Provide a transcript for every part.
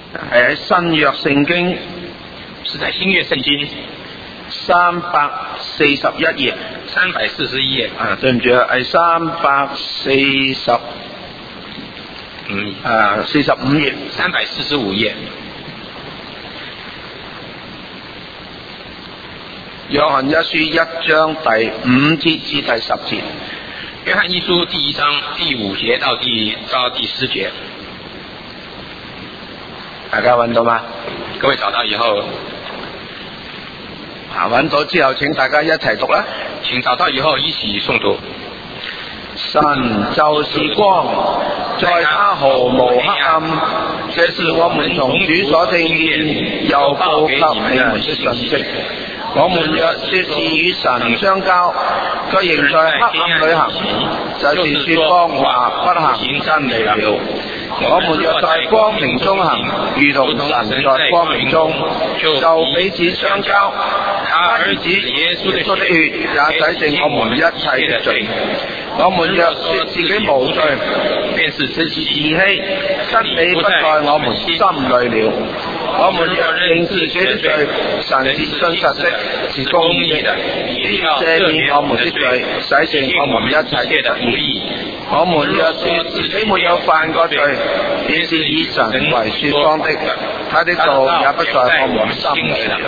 係喺新約聖經， 是在新約聖經 341頁 341頁啊，對唔住啊，係45頁 345頁。 約翰一書1章第5節至第10節。 約翰一書第1章第5節到第10節。 大家揾到嗎？ 各位找到以後， 揾到之後請大家一齊讀啦。 請找到以後一起誦讀。 神就是光，在他毫無黑暗，這是我們從主所聽見又報給你們的信息。我們若說是與神相交，卻仍在黑暗裏行，就是說謊話，不行真理了。我們若在光明中行，如同神在光明中，就彼此相交。他兒子耶穌的血也洗淨我們一切的罪。我們若說自己無罪，便是自欺，真理不在我們心裏了。我們若認自己的罪，神是信實的，是公義的，必赦免我們的罪，洗淨我們一切的不義。我們若說自己沒有犯過罪，便是以神為說謊的，他的道也不在我們心裏了。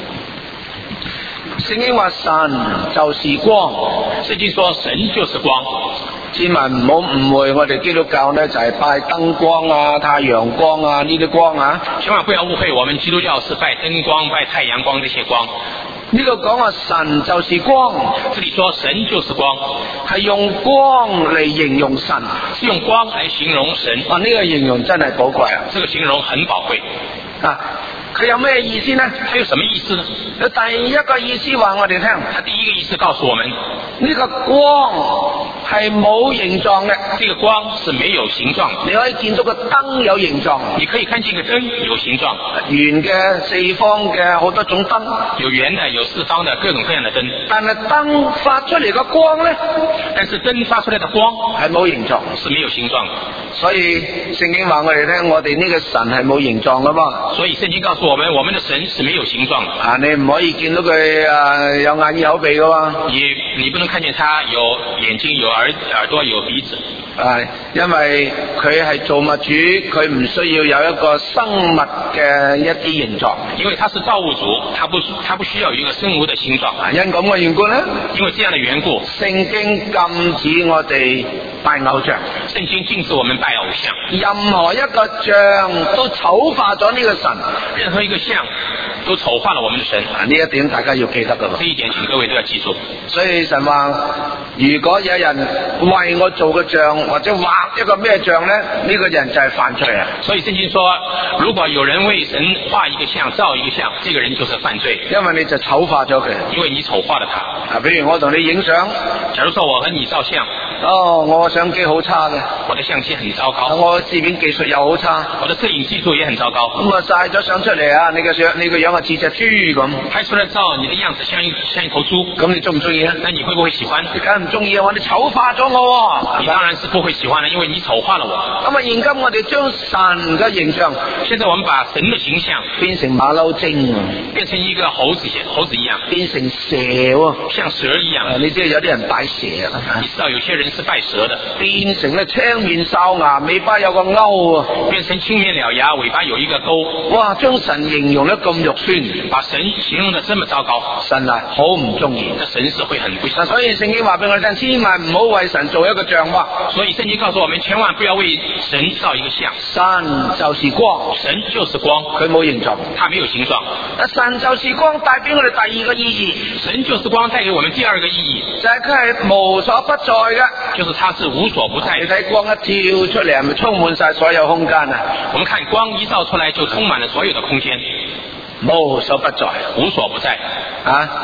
聖經話神就是光， 聖經說神就是光。 千萬唔好誤會，我哋基督教呢就係拜燈光啊、太陽光啊呢啲光啊。 千萬不要誤會，我們基督教是拜燈光、拜太陽光這些光。 呢度講話神就是光， 這裡說神就是光， 係用光嚟形容神， 是用光來形容神。 啊，呢個形容真係寶貴啊！ 這個形容很寶貴啊！佢有咩意思呢？ 它有什麼意思呢？ 第一個意思話我哋聽， 它第一個意思告訴我們， 呢個光係冇形狀嘅， 這個光是沒有形狀。 你可以見到個燈有形狀， 你可以看見個燈有形狀， 圓嘅、四方嘅，好多種燈， 有圓的，有四方的，各種各樣的燈。 但係燈發出嚟個光呢， 但是燈發出來的光係冇形狀， 是沒有形狀。 所以聖經話我哋聽，我哋呢個神係冇形狀噶嘛。 所以聖經告訴我們，我們的神是沒有形狀的。 啊，你唔可以見到佢有眼耳口鼻噶嘛。 你不能看見他有眼睛、有耳朵、有鼻子。 因為佢係造物主，佢唔需要有一個生物嘅一啲形狀。 因為他是造物主，他不需要有一個生物的形狀。 因咁嘅緣故呢， 因為這樣的緣故， 聖經禁止我哋拜偶像。 聖經禁止我們拜偶像。 任何一個像都醜化咗呢個神， 任何一個像都醜化了我們的神。 呢一點大家要記得噶。 這一點請各位都要記住。 所以神話，如果有人為我做個像或者畫一個咩像呢，呢個人就係犯罪啊。 所以聖經說，如果有人為神畫一個像、造一個像，這個人就是犯罪， 因為你就醜化咗佢， 因為你醜化了他。 比如我同你影相， 假如說我和你照相， 我相機好差嘅， 我的相機很糟糕， 我攝影技術又好差， 我的攝影技術也很糟糕。 咁啊晒咗相出嚟啊，你個樣啊似隻豬咁， 拍出來照你的樣子像一頭豬， 咁你中唔中意啊？ 那你會不會喜歡？ 你梗係唔中意啊！你醜化咗我， 你當然是不會喜歡的，因為你醜化了我。 咁啊，現今我哋將神嘅形象， 現在我們把神的形象變成馬騮精， 變成一個猴子一樣， 變成蛇喎， 像蛇一樣。 你知道有啲人拜蛇啊？ 你知道有些人是拜蛇的， 變成咧青面獠牙，尾巴有個鈎啊， 變成青面獠牙，尾巴有一個鈎。 哇！將神形容得咁肉酸， 把神形容得這麼糟糕， 神啊好唔中意。 神是會很不喜歡。 所以聖經話俾我哋聽，千萬唔好為神做一個像喎。 所以聖經告訴我們，千萬不要為神造一個像。 神就是光， 神就是光， 佢冇形狀， 它沒有形狀。 神就是光帶俾我哋第二個意義， 神就是光帶給我們第二個意義， 就係佢係無所不在嘅， 就是它是無所不在。 你睇光一跳出嚟，係咪充滿晒所有空間啊？ 我們看光一照出來，就充滿了所有的空間， 無所不在， 無所不在啊！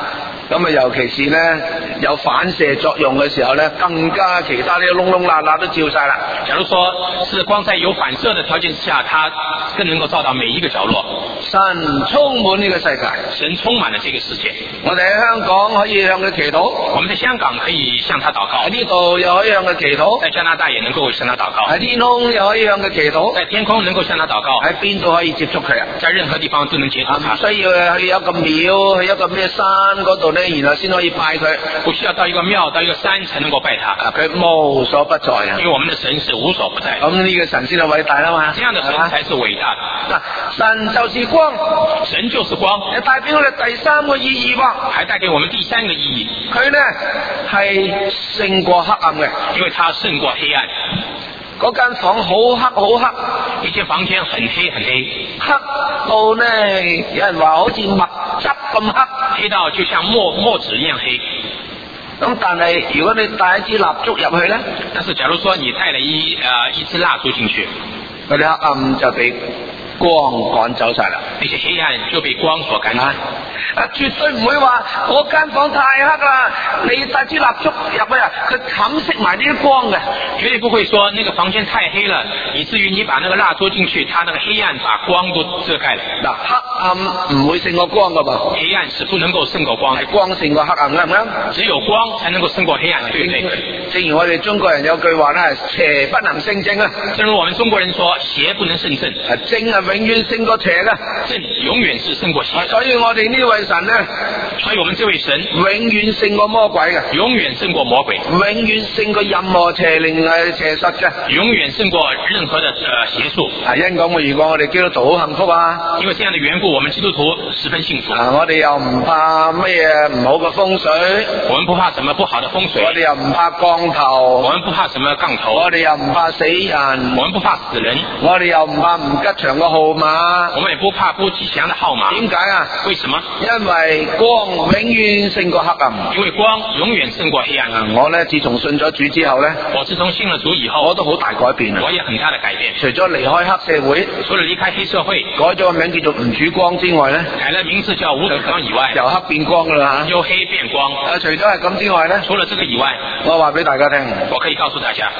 咁啊，尤其是咧有反射作用嘅時候咧，更加其他啲窿窿罅罅都照晒啦。 假如說是光在有反射的條件之下，它更能夠照到每一個角落。 神充滿呢個世界， 神充滿了這個世界。 我哋喺香港可以向佢祈禱， 我們在香港可以向他禱告， 喺呢度又可以向佢祈禱， 在加拿大也能夠向他禱告， 喺天空又可以向佢祈禱， 在天空能夠向他禱告， 喺邊度可以接觸佢啊？ 在任何地方都能接觸他。 唔需要去一個廟，去一個咩山嗰度咧，然後先可以拜佢。 不需要到一個廟、到一個山才能夠拜他。 佢無所不在啊！ 因為我們的神是無所不在。 咁呢個神先係偉大啦嘛！ 這樣的神才是偉大的。 神就是光， 神就是光， 也代表我哋第三個意義喎， 還帶給我們第三個意義。 佢呢係勝過黑暗嘅， 因為它勝過黑暗。 嗰間房好黑好黑， 一間房間很黑很黑， 黑到呢有人話好似墨汁咁黑， 黑到就像墨紙一樣黑。 咁但係如果你帶一支蠟燭入去呢， 但是假如說你帶了一支蠟燭進去， 嗰啲黑暗就被光趕走晒啦， 那些黑暗就被光所趕走。 絕對唔會話嗰間房太黑啦，你帶支蠟燭入去啊，佢冚熄埋呢啲光嘅。 絕對不會說那個房間太黑了，以至於你把那個蠟燭進去，它那個黑暗把光都遮蓋了。 嗱，黑暗唔會勝過光噶噃， 黑暗是不能夠勝過光， 係光勝過黑暗，啱唔啱？ 只有光才能夠勝過黑暗，對唔對？ 正如我哋中國人有句話咧，係邪不能勝正啊。 正如我們中國人說，邪不能勝正， 正係永遠勝過邪噶， 正永遠是勝過邪。 所以我哋呢位神咧， 所以我們這位神永遠勝過魔鬼嘅， 永遠勝過魔鬼， 永遠勝過任何邪靈邪術嘅， 永遠勝過任何的邪術。 因咁嘅如果我哋基督徒好幸福啊！ 因為這樣的緣故，我們基督徒十分幸福。 我哋又唔怕咩唔好嘅風水， 我們不怕什麼不好的風水， 我哋又唔怕降頭， 我們不怕什麼降頭， 我哋又唔怕死人， 我們不怕死人， 我哋又唔怕唔吉祥嘅號碼， 我們也不怕不吉祥的號碼。 點解啊？ 為什麼？ 因為光永遠勝過黑暗， 因為光永遠勝過黑暗。 我呢自從信咗主之後呢， 我自從信了主以後， 我都好大改變， 我也很大的改變。 除咗離開黑社會， 除了離開黑社會， 改咗個名叫做吳主光之外呢， 改了名字叫吳主光以外， 由黑變光噶啦， 由黑變光。 除咗係咁之外呢， 除了這個以外， 我話俾大家聽， 我可以告訴大家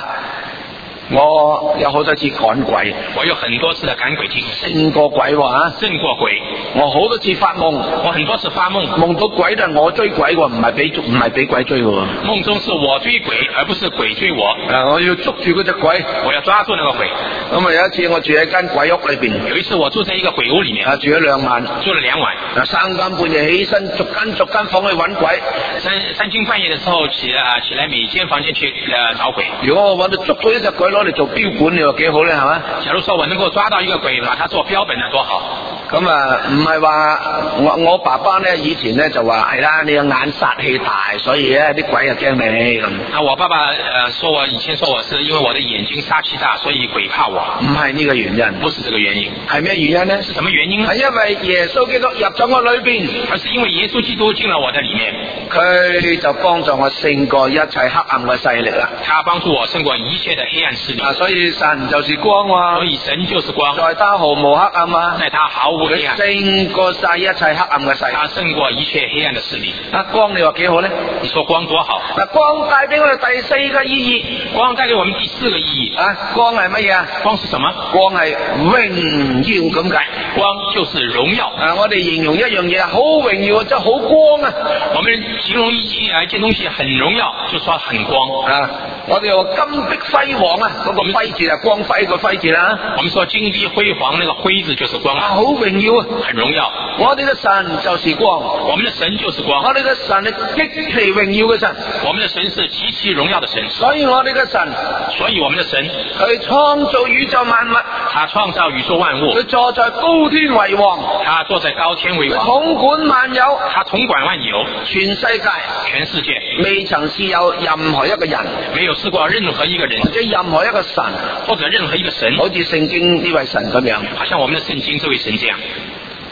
我有好多次趕鬼， 我有很多次的趕鬼經勝過鬼喎， 勝過鬼。 我好多次發夢， 我很多次發夢， 夢到鬼就係我追鬼喎，唔係俾鬼追喎。 夢中是我追鬼，而不是鬼追我。 我要捉住嗰隻鬼， 我要抓住那個鬼。 咁啊有一次我住喺間鬼屋裏邊， 有一次我住在一個鬼屋裏面， 住咗2晚， 住了2晚。 三更半夜起身，逐間房去揾鬼。 三更半夜的時候起來每間房間去找鬼。 如果我揾到捉到一隻鬼攞嚟做標本，你話幾好咧，係嘛？ 假如說我能夠抓到一個鬼，把它做標本，那多好。 咁唔係話我爸爸咧以前咧就話係啦，你個眼殺氣大，所以咧啲鬼就驚你咁。 我爸爸以前說我是因為我的眼睛殺氣大，所以鬼怕我。 唔係呢個原因， 不是這個原因。 係咩原因呢？ 是什麼原因呢？ 係因為耶穌基督入咗我裏邊， 而是因為耶穌基督進了我的裏面， 佢就幫助我勝過一切黑暗嘅勢力啦。 他幫助我勝過一切的黑暗勢力。 所以神就是光啊， 所以神就是光， 在他毫無黑暗啊， 在他毫無黑暗， 勝過晒一切黑暗嘅勢力， 他勝過一切黑暗的勢力。 光你話幾好呢？ 你說光多好？ 光帶俾我哋第4個意義， 光帶給我們第4個意義。 光係乜嘢啊？ 光是什麼？ 光係榮耀咁解。 光就是榮耀。 我哋形容一樣嘢好榮耀，即係好光啊！ 我們形容一件東西很榮耀，就說很光。 我哋話金碧輝煌啊，嗰個輝字係光輝個輝字啦。 我們說金碧輝煌，那個輝字就是光。 好榮耀啊， 很榮耀。 我哋嘅神就是光， 我們的神就是光。 我哋嘅神係極其榮耀嘅神， 我們的神是極其榮耀的神。 所以我哋嘅神， 我們的神， 佢創造宇宙萬物， 他創造宇宙萬物， 佢坐在高天為王， 他坐在高天為王， 統管萬有， 他統管萬有， 全世界未曾試有任何一個人， 沒有試過任何一個人， 或者任何一個神， 或者任何一個神， 好似聖經呢位神咁樣， 好像我們的聖經這位神這樣。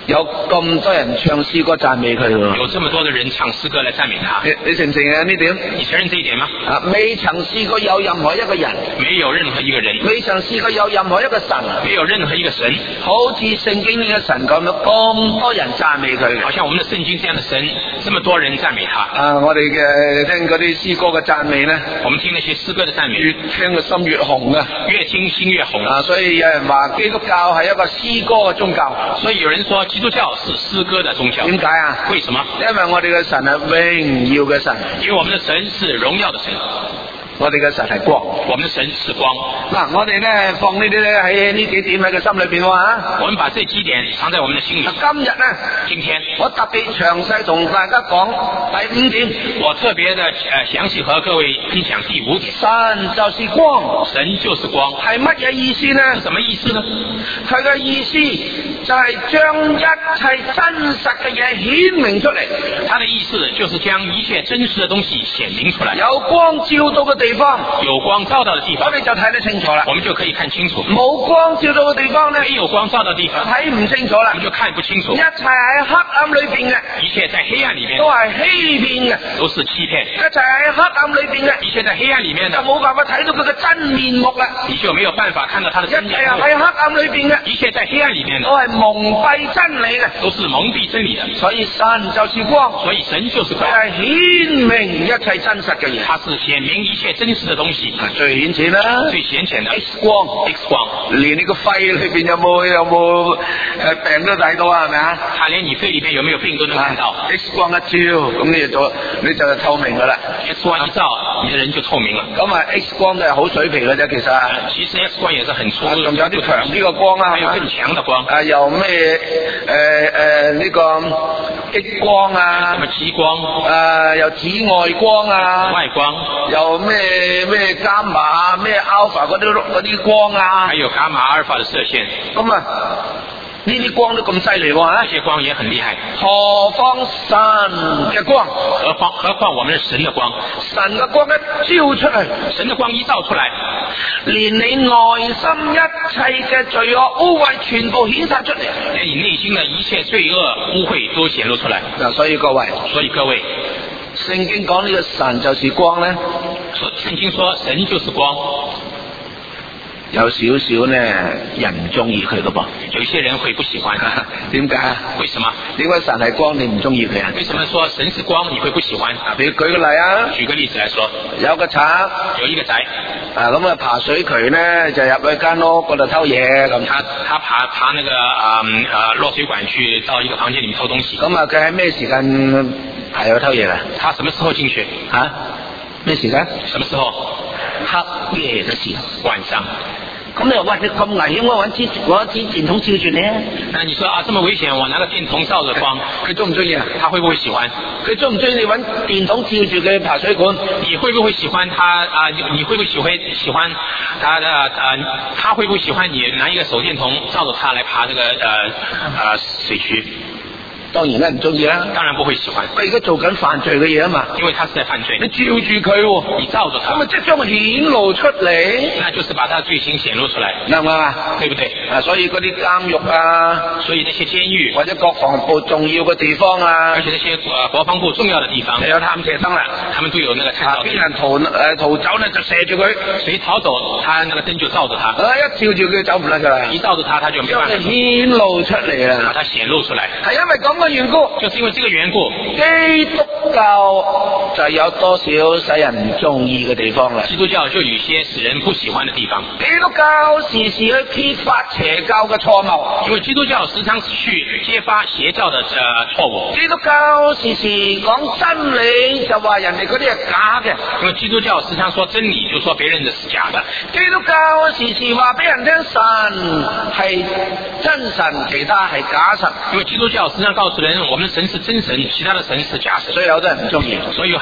有咁多人唱詩歌讚美佢喎。 有這麼多的人唱詩歌來讚美他， 你承唔承認呢點？ 你承認這一點嗎？ 未曾試過有任何一個人， 沒有任何一個人， 未曾試過有任何一個神， 沒有任何一個神， 好似聖經呢個神咁樣，咁多人讚美佢。 好像我們的聖經這樣的神，這麼多人讚美他。 我哋嘅聽嗰啲詩歌嘅讚美咧， 我們聽那些詩歌的讚美， 越聽個心越紅啊！ 越聽心越紅。 所以有人話基督教係一個詩歌嘅宗教。 所以有人說基督教是詩歌的宗教。 點解啊？ 為什麼？ 因為我哋嘅神係榮耀嘅神。 因為我們的神是榮耀的神。 我哋嘅神係光， 我們的神是光。 我哋咧放呢啲咧喺呢幾點喺個心裏邊我們把這幾點藏在我們的心裏。今天我特別詳細同大家講第5點。 我特別的詳細和各位分享第5點。 神就是光， 神就是光， 係乜嘢意思呢？ 是什麼意思呢？ 佢嘅意思就係將一切真實嘅嘢顯明出嚟。 他的意思就是將一切真實的東西顯明出來。 有光照到嘅地方， 有光照到的地方， 我哋就睇得清楚啦。 我們就可以看清楚。 冇光照到嘅地方呢， 沒有光照到的地方， 睇唔清楚啦， 我們就看不清楚。 一切喺黑暗裏邊嘅， 一切在黑暗裏面都係欺騙嘅， 都是欺騙。 一切喺黑暗裏邊嘅， 一切在黑暗裏面的， 就冇辦法睇到佢嘅真面目啦。 你就沒有辦法看到他的真面目。 一切喺黑暗裏邊嘅， 一切在黑暗裏面的， 都係蒙蔽真理嘅， 都是蒙蔽真理的。 所以神就是光， 所以神就是光， 係顯明一切真實嘅嘢。 它是顯明一切真實的東西。 最顯淺啦， 最顯淺的 X 光， X 光， 連你個肺裏邊有冇病都睇到啊，係咪啊？ 它連你肺裏邊有沒有病都能看到。 X 光一照，咁你就透明噶啦。 X 光一照，你的人就透明了。 咁X 光都係好水皮嘅啫， 其實 X 光也是很粗， 仲有啲強啲嘅光啊， 還有更強的光。 有咩呢個激光啊？ 什麼激光？ 有紫外光啊？ 外光。 有咩伽馬咩 alpha 嗰啲光啊？ 還有伽馬、alpha 的射線。 咁呢啲光都咁犀利喎， 這些光也很厲害。 何況神嘅光？ 何況我們的神的光？ 神嘅光一照出嚟， 神的光一照出來， 連你內心一切嘅罪惡污穢全部顯晒出嚟， 連你內心的一切罪惡污穢都顯露出來。 所以各位，聖經講呢個神就是光咧， 聖經說神就是光。 有少少呢人唔中意佢噶噃， 有些人會不喜歡。 點解啊？ 為什麼？ 點解神係光你唔中意佢啊？ 為什麼說神是光你會不喜歡？ 譬如舉個例啊， 舉個例子來說， 有個賊， 有一個宅， 咁爬水渠呢就入去間屋嗰度偷嘢咁。 他爬那個落水管去到一個房間裏面偷東西。 咁佢喺咩時間爬入去偷嘢啊？ 他什麼時候進去？ 咩時間？ 什麼時候？ 黑夜嘅時候， 晚上。 咁你話喂，你咁危險，我揾支電筒照住你啊？ 那你說這麼危險，我拿個電筒照着光， 佢中唔中意啊？ 他會不會喜歡？ 佢中唔中意你揾電筒照住佢爬水管？ 你會不會喜歡他你會不會喜歡他他會不會喜歡你拿一個手電筒照着他來爬這個水渠？ 當然咧唔中意啦， 當然不會喜歡。 佢而家做緊犯罪嘅嘢啊嘛， 因為他是在犯罪。 你照住佢， 你照着他， 咁咪即係將佢顯露出嚟， 那就是把他罪行顯露出來， 啱唔啱啊？ 對不對？ 所以嗰啲監獄啊， 所以那些監獄或者國防部重要嘅地方啊， 而且那些國防部重要的地方， 有探射燈啦， 他們都有那個探照燈。 邊人逃走呢就射住佢， 誰逃走，他那個燈就照着他。 一照住佢走唔甩噶啦， 一照着他就沒辦法。 顯露出嚟啦， 把它顯露出來， 係因為咁嘅緣故。 就是因為這個緣故， 基督教就有多少使人唔中意嘅地方啦。 基督教就有一些使人不喜歡的地方。 基督教時時去揭發邪教嘅錯謬， 因為基督教時常去揭發邪教的錯誤。 基督教時時講真理，就話人哋嗰啲係假嘅。 因為基督教時常說真理，就說別人的是假的。 基督教時時話俾人聽神係真神，其他係假神。 因為基督教時常告訴人，我們的神是真神，其他的神是假神。 所以有啲人唔中意， 所以有很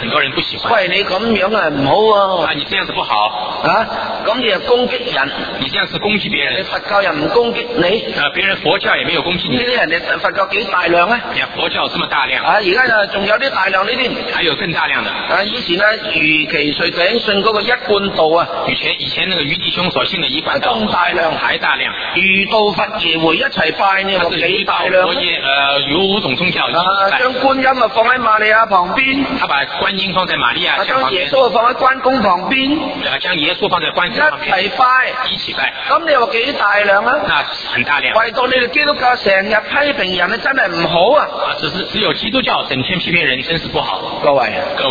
很多人不喜欢。 喂，你咁樣係唔好啊，你這樣子不好啊！咁你又攻擊人， 你這樣是攻擊別人。 佛教人唔攻擊你， 別人佛教也沒有攻擊你。 呢啲人哋佛教幾大量啊？ 佛教這麼大量啊！而家仲有啲大量呢啲， 還有更大量的。 啊！以前余其瑞頂信嗰個一貫道啊， 以前那個余弟兄所信的一貫道， 咁大量， 還大量。 余道佛耶回一齊拜呢，幾大量？ 有5種宗教一起拜。 將觀音啊放喺瑪利亞旁邊， 他把觀音放在瑪利亞將耶穌放喺關公旁邊， 將耶穌放在關公旁邊， 一齊拜， 一起拜。 咁你話幾大量啊？ 那很大量。 唯獨你哋基督教成日批評人，真係唔好啊！ 只有基督教整天批評人，真是不好。 各位，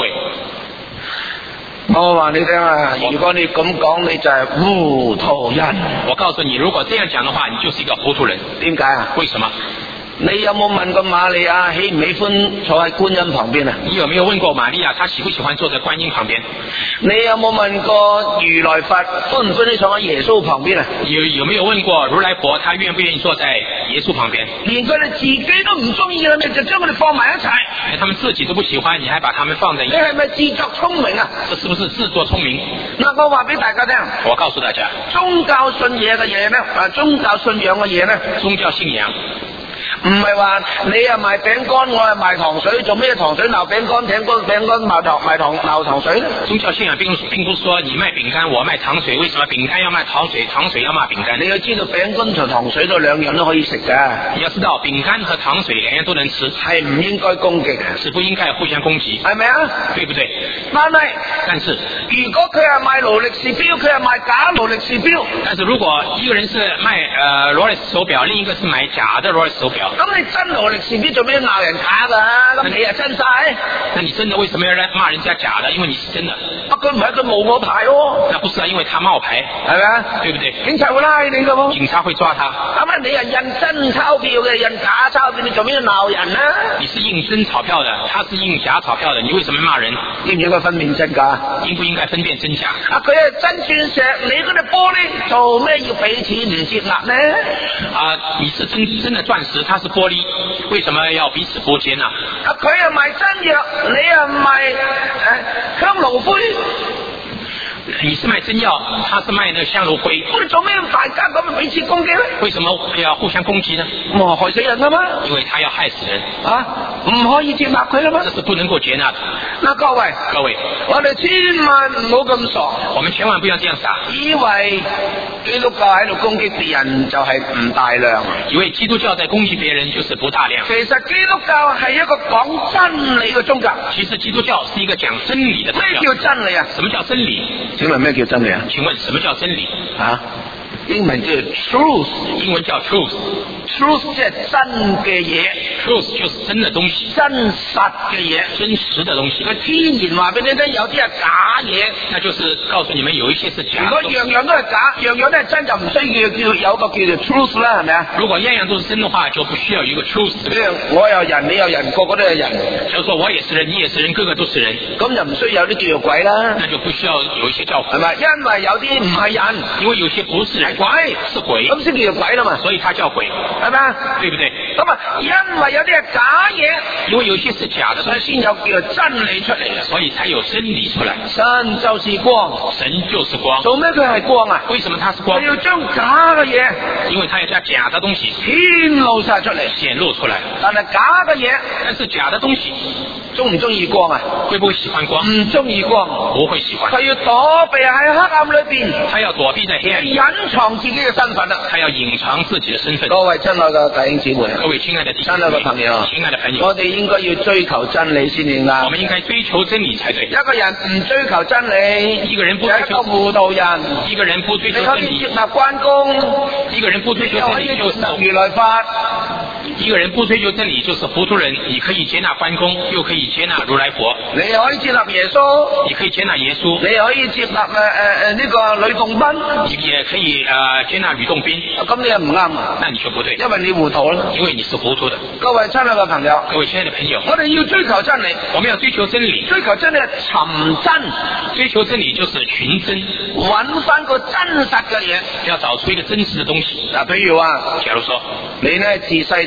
我話你聽啊，如果你咁講，你就係糊塗人。 我告訴你，如果這樣講的話，你就是一個糊塗人。 點解啊？ 為什麼？ 你有冇問過瑪利亞喜唔喜歡坐喺觀音旁邊啊？ 你有沒有問過瑪利亞，她喜不喜歡坐在觀音旁邊？ 你有冇問過如來佛歡唔歡喜坐喺耶穌旁邊啊？ 有沒有問過如來佛，他願不願意坐在耶穌旁邊？ 連佢哋自己都唔中意啦，你就將佢哋放埋一齊。 他們自己都不喜歡，你還把他們放在一起？ 你係咪自作聰明啊？ 這是不是自作聰明？ 嗱，我話俾大家聽， 我告訴大家， 宗教信嘢嘅嘢咧，宗教信仰嘅嘢咧， 宗教信仰。 唔係話你又賣餅乾，我係賣糖水，做咩糖水鬧餅乾，餅乾鬧糖水呢？ 宗教信仰並不是說你賣餅乾，我賣糖水，為什麼餅乾要賣糖水，糖水要賣餅乾？ 你要知道餅乾同糖水都兩樣都可以食噶。 你要知道餅乾和糖水兩樣都能吃， 係唔應該攻擊， 是不應該互相攻擊， 係咪啊？ 對不對？但是如果佢係賣勞力士錶，佢係賣假勞力士錶。 但是如果一個人是賣勞力士手錶，另一個是買假的勞力士手錶， 咁你真勞力士錶做咩鬧人假噶？咁你又真晒？ 那你真的為什麼要罵人家假的？因為你是真的。 佢唔係佢冒我牌喎。 那不是啊，因為他冒牌， 係咪啊？ 對不對？ 警察會拉你噶喎。 警察會抓他。 咁啊，你係印真鈔票嘅，印假鈔票，你做咩鬧人啊？ 你是印真鈔票的，他是印假鈔票的，你為什麼罵人？ 應唔應該分辨真假？ 應不應該分辨真假？ 佢係真鑽石，你嗰啲玻璃做咩要俾錢唔接納呢？ 你是真的鑽石，他是玻璃，為什麼要彼此波肩呢？ 佢係賣真藥，你係賣香爐灰。 你是賣真藥，他是賣那個香爐灰。 我哋做咩大家咁彼此攻擊呢？ 為什麼要互相攻擊呢？ 我害死人啊嘛！ 因為他要害死人啊！唔可以接納佢啦嘛？ 這是不能夠接納的。 嗱，各位，我哋千萬唔好咁傻。 我們千萬不要這樣傻， 以為基督教喺度攻擊別人就係唔大量。 以為基督教在攻擊別人就是不大量。 其實基督教係一個講真理嘅宗教。 其實基督教是一個講真理的宗教。 咩叫真理啊？ 什麼叫真理？ 請問咩叫真理啊？ 請問什麼叫真理？ 啊？英文叫 truth， 英文叫 truth。truth 即係真嘅嘢 ，truth 就是真的東西， 真實嘅嘢， 真實的東西。 佢天然話俾你聽，有啲係假嘢， 那就是告訴你們有一些是假。 如果樣樣都係假，樣樣都係真，就唔需要叫有個叫做 truth 啦，係咪啊？ 如果樣樣都是真的話，就不需要一個 truth。 我有人，你有人，個個都係人。 就說我也是人，你也是人，個個都是人， 咁就唔需要有啲叫做鬼啦。 那就不需要有一些叫鬼， 係咪？因為有啲唔係人， 因為有些不是人， 鬼是鬼， 咁先叫做鬼啦嘛。 所以它叫鬼， 係咪啊？ 對不對？ 咁啊，因為有啲係假嘢， 因為有些是假的， 所以先有叫做真理出嚟， 所以才有真理出來。 神就是光， 神就是光。 做咩佢係光啊？ 為什麼它是光？ 佢要將假嘅嘢， 因為它要將假的東西顯露晒出嚟， 顯露出來。 但係假嘅嘢， 但是假的東西中唔中意光啊？ 會不會喜歡光？ 唔中意光， 不會喜歡。 佢要躲避喺黑暗裏邊， 他要躲避在黑暗裏， 隱藏自己嘅身份啊！ 他要隱藏自己的身份。 各位親愛嘅弟兄姊妹， 各位親愛的弟兄姊妹， 親愛嘅朋友， 親愛的朋友， 我哋應該要追求真理先至啱。 我們應該追求真理才對。 一個人唔追求真理， 一個人不追求， 一個糊塗人。 一個人不追求真理， 你可以接納關公， 一個人不追求真理就是如來佛。 一個人不追求真理就是糊塗人。你可以接納關公，又可以接納如來佛。 你可以接納耶穌， 你可以接納耶穌。 你可以接納呢個呂洞賓， 你也可以接納呂洞賓。 咁你又唔啱啊？ 那你就不對， 因為你糊塗啦。 因為你是糊塗的。 各位親愛嘅朋友， 各位親愛的朋友， 我哋要追求真理， 我們要追求真理。 追求真理係尋真， 追求真理就是尋真， 揾翻個真實嘅嘢， 要找出一個真實的東西。 嗱，譬如話， 假如說你呢自細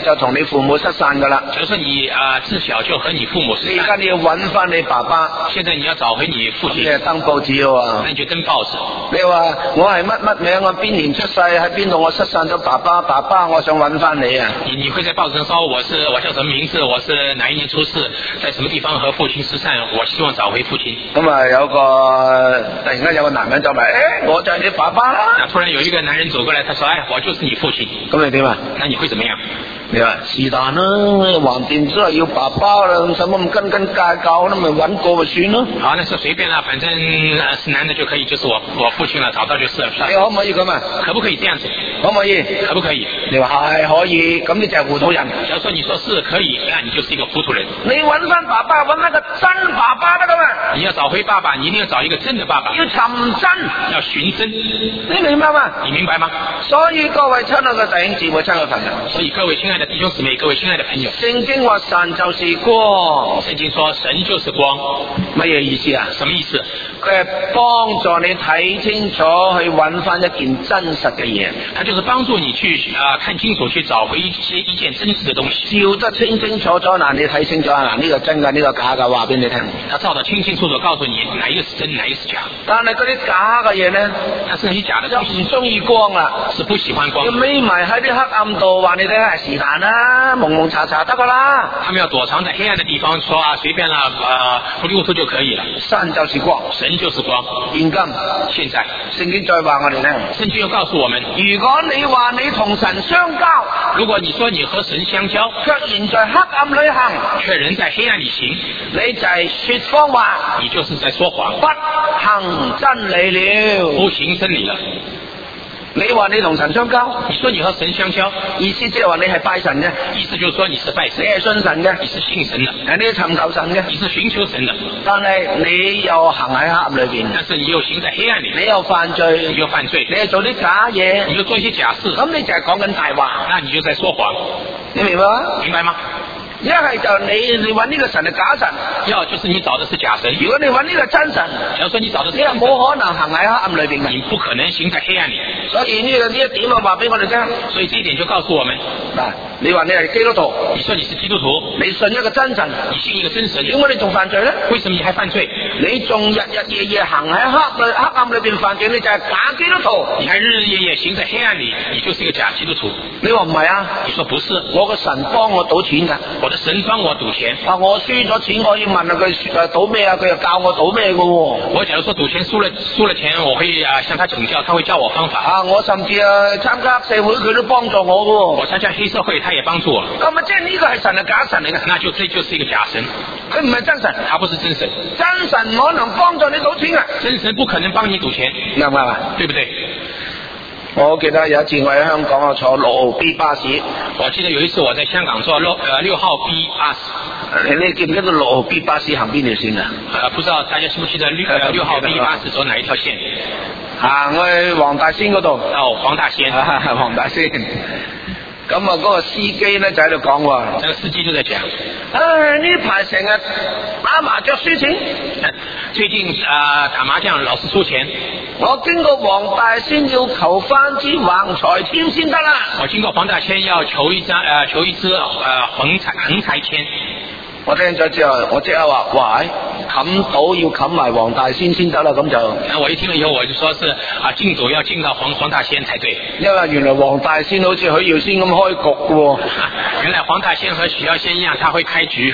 就同你父母失散噶啦。 假如說你自小就和你父母失你而家散， 你要揾翻你爸爸， 現在你要找回你父親， 你係登報紙喎。 那你就登報紙。 你話我係乜乜名，我邊年出世，喺邊度我失散咗爸爸，爸爸我想揾翻你啊！ 你會在報紙上說我叫什麼名字，我是哪一年出世，在什麼地方和父親失散，我希望找回父親。 咁啊有個突然間有個男人走埋，我就係你爸爸啦。 那突然有一個男人走過來，他說：我就是你父親。 咁你點啊？ 那你會怎麼樣？ 你話是但啦，橫掂都係要爸爸啦，咁使乜咁斤斤計較啦，咪揾個咪算咯。 好，那是隨便啦，反正是男的就可以，就是我父親了，找到就是了。 你可唔可以咁啊？ 可不可以這樣子？ 可唔可以？ 可不可以？ 你話係可以，咁你就係糊塗人。 假如說你說是可以，那你就是一個糊塗人。 你揾翻爸爸，揾翻個真爸爸得噶嘛？ 你要找回爸爸，你一定要找一個真的爸爸。 要尋真， 要尋真。 你明白嗎？ 你明白嗎？ 所以各位親愛嘅弟兄姊妹、親愛嘅朋友， 所以各位親愛的弟兄姊妹，各位親愛的朋友， 聖經話神就是光， 聖經說神就是光， 乜嘢意思啊？ 什麼意思？ 佢係幫助你睇清楚，去揾翻一件真實嘅嘢。 它就是幫助你去看清楚，去找回一件真實的東西。 照得清清楚楚，嗱你睇清楚啊！嗱呢個真㗎，呢個假㗎，話俾你聽。 他照得清清楚楚，告訴你哪一個是真，哪一個是假。 但係嗰啲假嘅嘢咧， 但是那些假的就東西唔中意光啦， 是不喜歡光要。匿埋喺啲黑暗度，話你睇係是但啦，蒙蒙查查得㗎啦。 他們要躲藏在黑暗的地方，說隨便啦，糊里糊塗就可以了。 神就是光， 神就是光。 現今現在聖經再話我哋聽， 聖經又告訴我們， 如果你話你同神相交， 如果你說你和神相交， 卻然在黑暗裏行， 卻人在黑暗裏行， 你就係說謊話， 你就是在說謊， 不行真理了。 不行真理了。 你話你同神相交， 你說你和神相交， 意思即係話你係拜神嘅， 意思就是說你是拜你神， 係信神嘅， 你是信神的， 你係尋求神嘅， 你是尋求神的， 但係你又行喺黑暗裏邊， 但是你又行在黑暗裏， 你又犯罪， 你又犯罪， 你係做啲假嘢， 你又做一些假事， 咁你就係講緊大話， 那你就在說謊， 你明白嗎？ 明白嗎？ 一係就你揾呢個神係假神， 要就是你找的是假神， 如果你揾呢個真神， 假如說你找的是你又真神， 冇可能行喺黑暗裏邊嘅。 你不可能行在黑暗裏。 所以呢一點我話俾我哋聽， 所以這一點就告訴我們， 嗱，你話你係基督徒， 你說你是基督徒， 你信一個真神， 你信一個真神， 點解你仲犯罪咧？ 為什麼你還犯罪？ 你仲日日夜夜行喺黑暗裏邊犯罪，你就係假基督徒。 你還日日夜夜行在黑暗裏，你就是一個假基督徒。 你話唔係啊？ 你說不是， 我個神幫我賭錢㗎。 我的神幫我賭錢。 啊，我輸咗錢，我要問下佢賭咩啊？佢又教我賭咩嘅喎。 我假如說賭錢輸了錢，我會向他請教，他會教我方法。 啊，我甚至參加社會，佢都幫助我嘅喎。 我參加黑社會，他也幫助我。 咁啊，即係呢個係神係假神嚟嘅。 那就這就是一個假神， 佢唔係真神， 他不是真神。 真神唔可能幫助你賭錢啊！ 真神不可能幫你賭錢， 啱唔啱啊？ 對不對？ 我記得有一次我喺香港坐6號 B 巴士， 我記得有一次我在香港坐6號 B 巴士。 你記唔記得6號 B 巴士行邊條線啊？ 不知道大家記唔記得6號 B 巴士走哪一條線？ 行去黃大仙嗰度。 到黃大仙。 黃大仙。咁啊，嗰個司機咧就喺度講喎。 那個司機就在講， 呢排成日打麻雀輸錢。 最近打麻將老是輸錢。 我經過黃大仙要求翻支橫財籤先得啦。 我經過黃大仙要求一支橫財籤。 我聽咗之後，我即刻話：喂，冚到要冚埋黃大仙先得啦，咁就。 我一聽了以後，我就說是進組要進到黃大仙才對。 因為原來黃大仙好似許耀先咁開局嘅喎。 原來黃大仙和許耀先一樣，他會開局。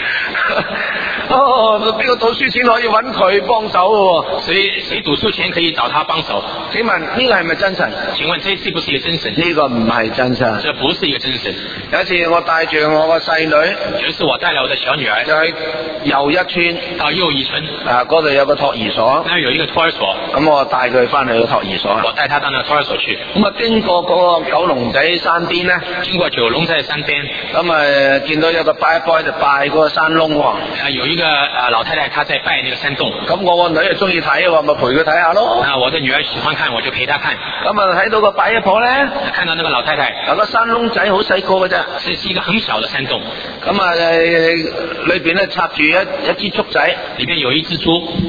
邊個賭輸錢可以揾佢幫手嘅喎？ 誰賭輸錢可以找他幫手？ 請問呢個係咪真神？ 請問這是不是一個真神？ 呢個唔係真神。 這不是一個真神。 有一次我帶住我個細女， 有一次我帶了我的小女兒。 就去又一村到又一村， 嗰度有個托兒所， 那有一個托兒所， 咁我帶佢翻去個托兒所， 我帶他到那托兒所去， 咁啊經過嗰個九龍仔山邊咧， 經過九龍仔山邊， 咁啊見到有個拜拜就拜嗰個山窿喎， 有一個老太太她在拜那個山洞， 咁我個女又中意睇喎，咪陪佢睇下咯， 我的女兒喜歡看，我就陪她看， 咁啊睇到個拜一婆咧， 看到那個老太太， 個山窿仔好細個嘅啫， 是一個很小的山洞， 咁啊裏邊咧插住一支竹仔， 裏邊有一支竹，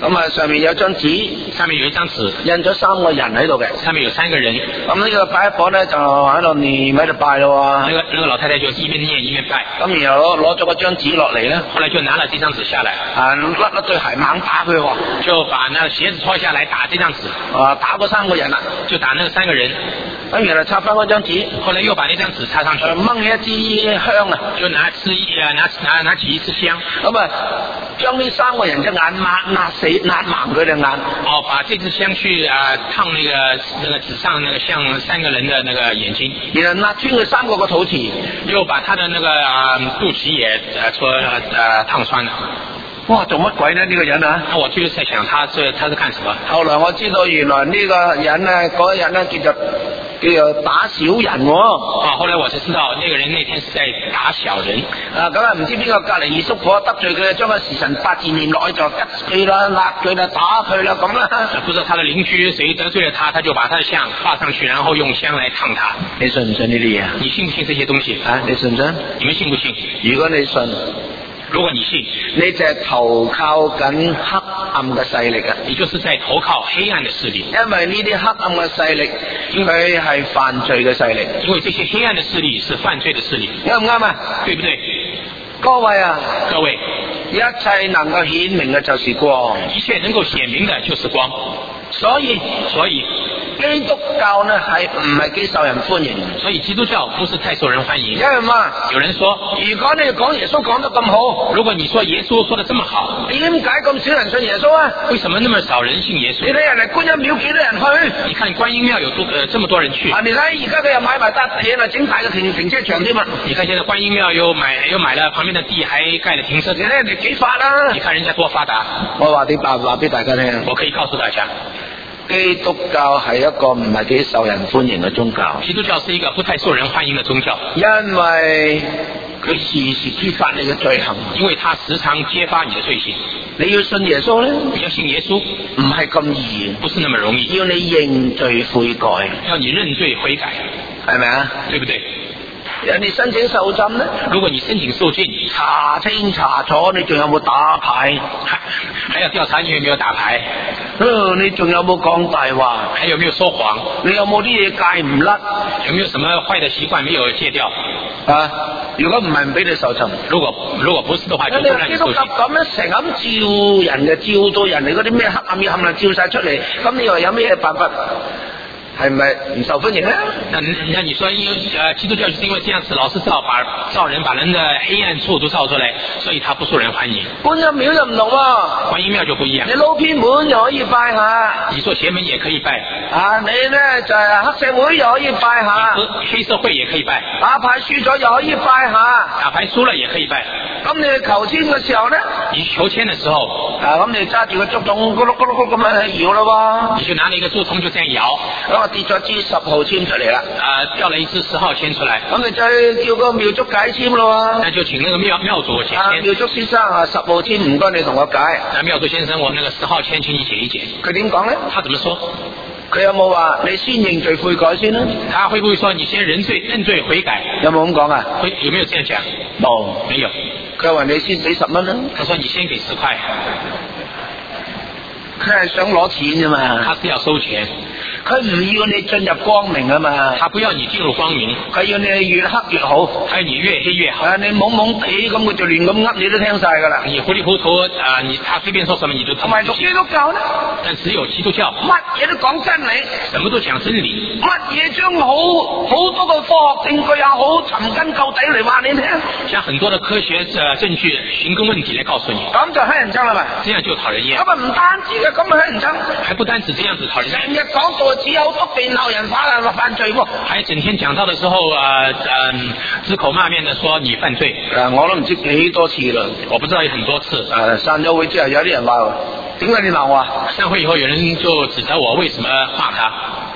咁啊上面有張紙， 上面有一張紙， 印咗3個人喺度嘅。 上面有3個人。 咁呢個拜一婆咧就喺度念喺度拜咯。 那個老太太就一邊念一邊拜。 咁然後攞咗嗰張紙落嚟咧， 後來就拿了這張紙下來， 甩對鞋猛打佢喎， 就把那個鞋子脫下來打這張紙， 打嗰3個人啦， 就打那3個人。 咁然後插翻嗰張紙， 後來又把那張紙插上去， 掹起一支香啊， 就拿起一支香， 咁啊將呢3個人隻眼壓盲佢隻眼。 把這支香去燙那個紙上那個像3個人的那個眼睛， 然後壓穿佢3個個肚臍， 又把他的那個肚臍也燙穿了。 哇，做乜鬼呢？呢個人啊！ 我就是在想他是幹什麼？ 後來我知道原來呢個人咧，嗰日咧叫做打小人喎。 後來我才知道那個人那天是在打小人。 咁啊唔知邊個隔離二叔婆得罪佢，將個時辰八字念落去就吉佢啦、辣佢啦、打佢啦咁啦。 不知道他的鄰居誰得罪了他，他就把他的像畫上去，然後用香來燙他。 你信唔信呢啲嘢？ 你信不信這些東西？ 你信唔信？ 你們信不信？ 如果你信， 如果你信， 你就係投靠緊黑暗嘅勢力啊！ 你就是在投靠黑暗的勢力。 因為呢啲黑暗嘅勢力，佢係犯罪嘅勢力。 因為這些黑暗的勢力是犯罪的勢力。 啱唔啱啊？ 對不對？ 各位啊， 各位， 一切能夠顯明嘅就是光， 一切能夠顯明的就是光。 所以基督教呢係唔係幾受人歡迎？ 所以基督教不是太受人歡迎。 有人話， 有人說， 如果你講耶穌講得咁好， 如果你說耶穌說得這麼好， 點解咁少人信耶穌啊？ 為什麼那麼少人信耶穌？ 你睇人哋觀音廟幾多人去？ 你看觀音廟有這麼多人去。 你睇而家佢又買埋笪地啦，整大個停車場添嘛。 你看現在觀音廟又買了旁邊的地，還蓋了停車場。 你睇人哋幾發啦？ 你看人家多發達。 我話俾大家聽， 我可以告訴大家。 基督教係一個唔係幾受人歡迎嘅宗教。 基督教是一個不太受人歡迎的宗教， 因為佢時時揭發你嘅罪行。 因為他時常揭發你的罪行。 你要信耶穌咧？ 你要信耶穌， 唔係咁易， 不是那麼容易。 要你認罪悔改， 要你認罪悔改， 係咪啊？ 對不對？ 人哋申請受浸咧， 如果你申請受浸， 查清查楚你仲有冇打牌， 還要調查你有沒有打牌， 你仲有冇講大話， 還有沒有說謊， 你有冇啲嘢戒唔甩， 有沒有什麼壞的習慣沒有戒掉啊？如果唔係唔俾你受浸， 如果不是的話，就不讓你受浸。 咁樣成日咁照人嘅，照到人哋嗰啲咩黑暗嘢冚唪唥照晒出嚟，咁你話有咩辦法？係咪唔受歡迎咧？ 那你說基督教就是因為這樣子，老是照人把人的黑暗處都照出來，所以他不受人歡迎。 觀音廟就唔同喎， 觀音廟就不一樣。 你撈偏門又可以拜下， 你做邪門也可以拜。 你咧就係黑社會又可以拜下， 黑社會也可以拜。 打牌輸咗又可以拜下， 打牌輸了也可以拜。 咁你去求籤嘅時候咧？ 你求籤嘅時候， 咁你揸住個竹筒咕碌咕碌咁樣去搖咯喎。 你就拿了一個竹筒就這樣搖。 跌咗支10號籤出嚟啦， 掉了一支10號籤出來， 咁你再叫個廟祝解籤咯。 那就請那個廟主解籤。 廟祝先生10號籤唔該你同我解。 廟主先生，我那個10號籤請你解一解。 佢點講咧？ 他怎麼說？ 佢有冇話你先認罪悔改先啦？ 他會不會說你先認罪悔改？ 有冇咁講啊？ 有沒有這樣講？ 冇， 沒有。 佢話你先俾10蚊啦。 他說你先給10塊。 佢係想攞錢啫嘛。 他是要收錢。 佢唔要你進入光明啊嘛， 他不要你進入光明， 佢要你越黑越好， 還有你越黑越好。 你懵懵地咁，佢就亂咁呃你都聽晒噶啦。 你糊裡糊塗他隨便說什麼你就聽。 同埋讀基督教呢？ 但只有基督教， 乜嘢都講真理， 什麼都講真理， 乜嘢將好多個科學證據也好，尋根究底嚟話你聽， 將很多的科學證據尋根問底嚟告訴你， 咁就乞人憎啦嘛。 這樣就討人厭。 咁唔單止嘅，咁乞人憎， 還不單止這樣子討人厭， 成日講道只有不斷鬧人犯罪喎， 還整天講到的時候指口罵面的說你犯罪。 我都唔知幾多次啦， 我不知道有很多次。 散咗會之後有啲人話，點解你鬧我啊？ 散會以後有人就指責我為什麼罵他。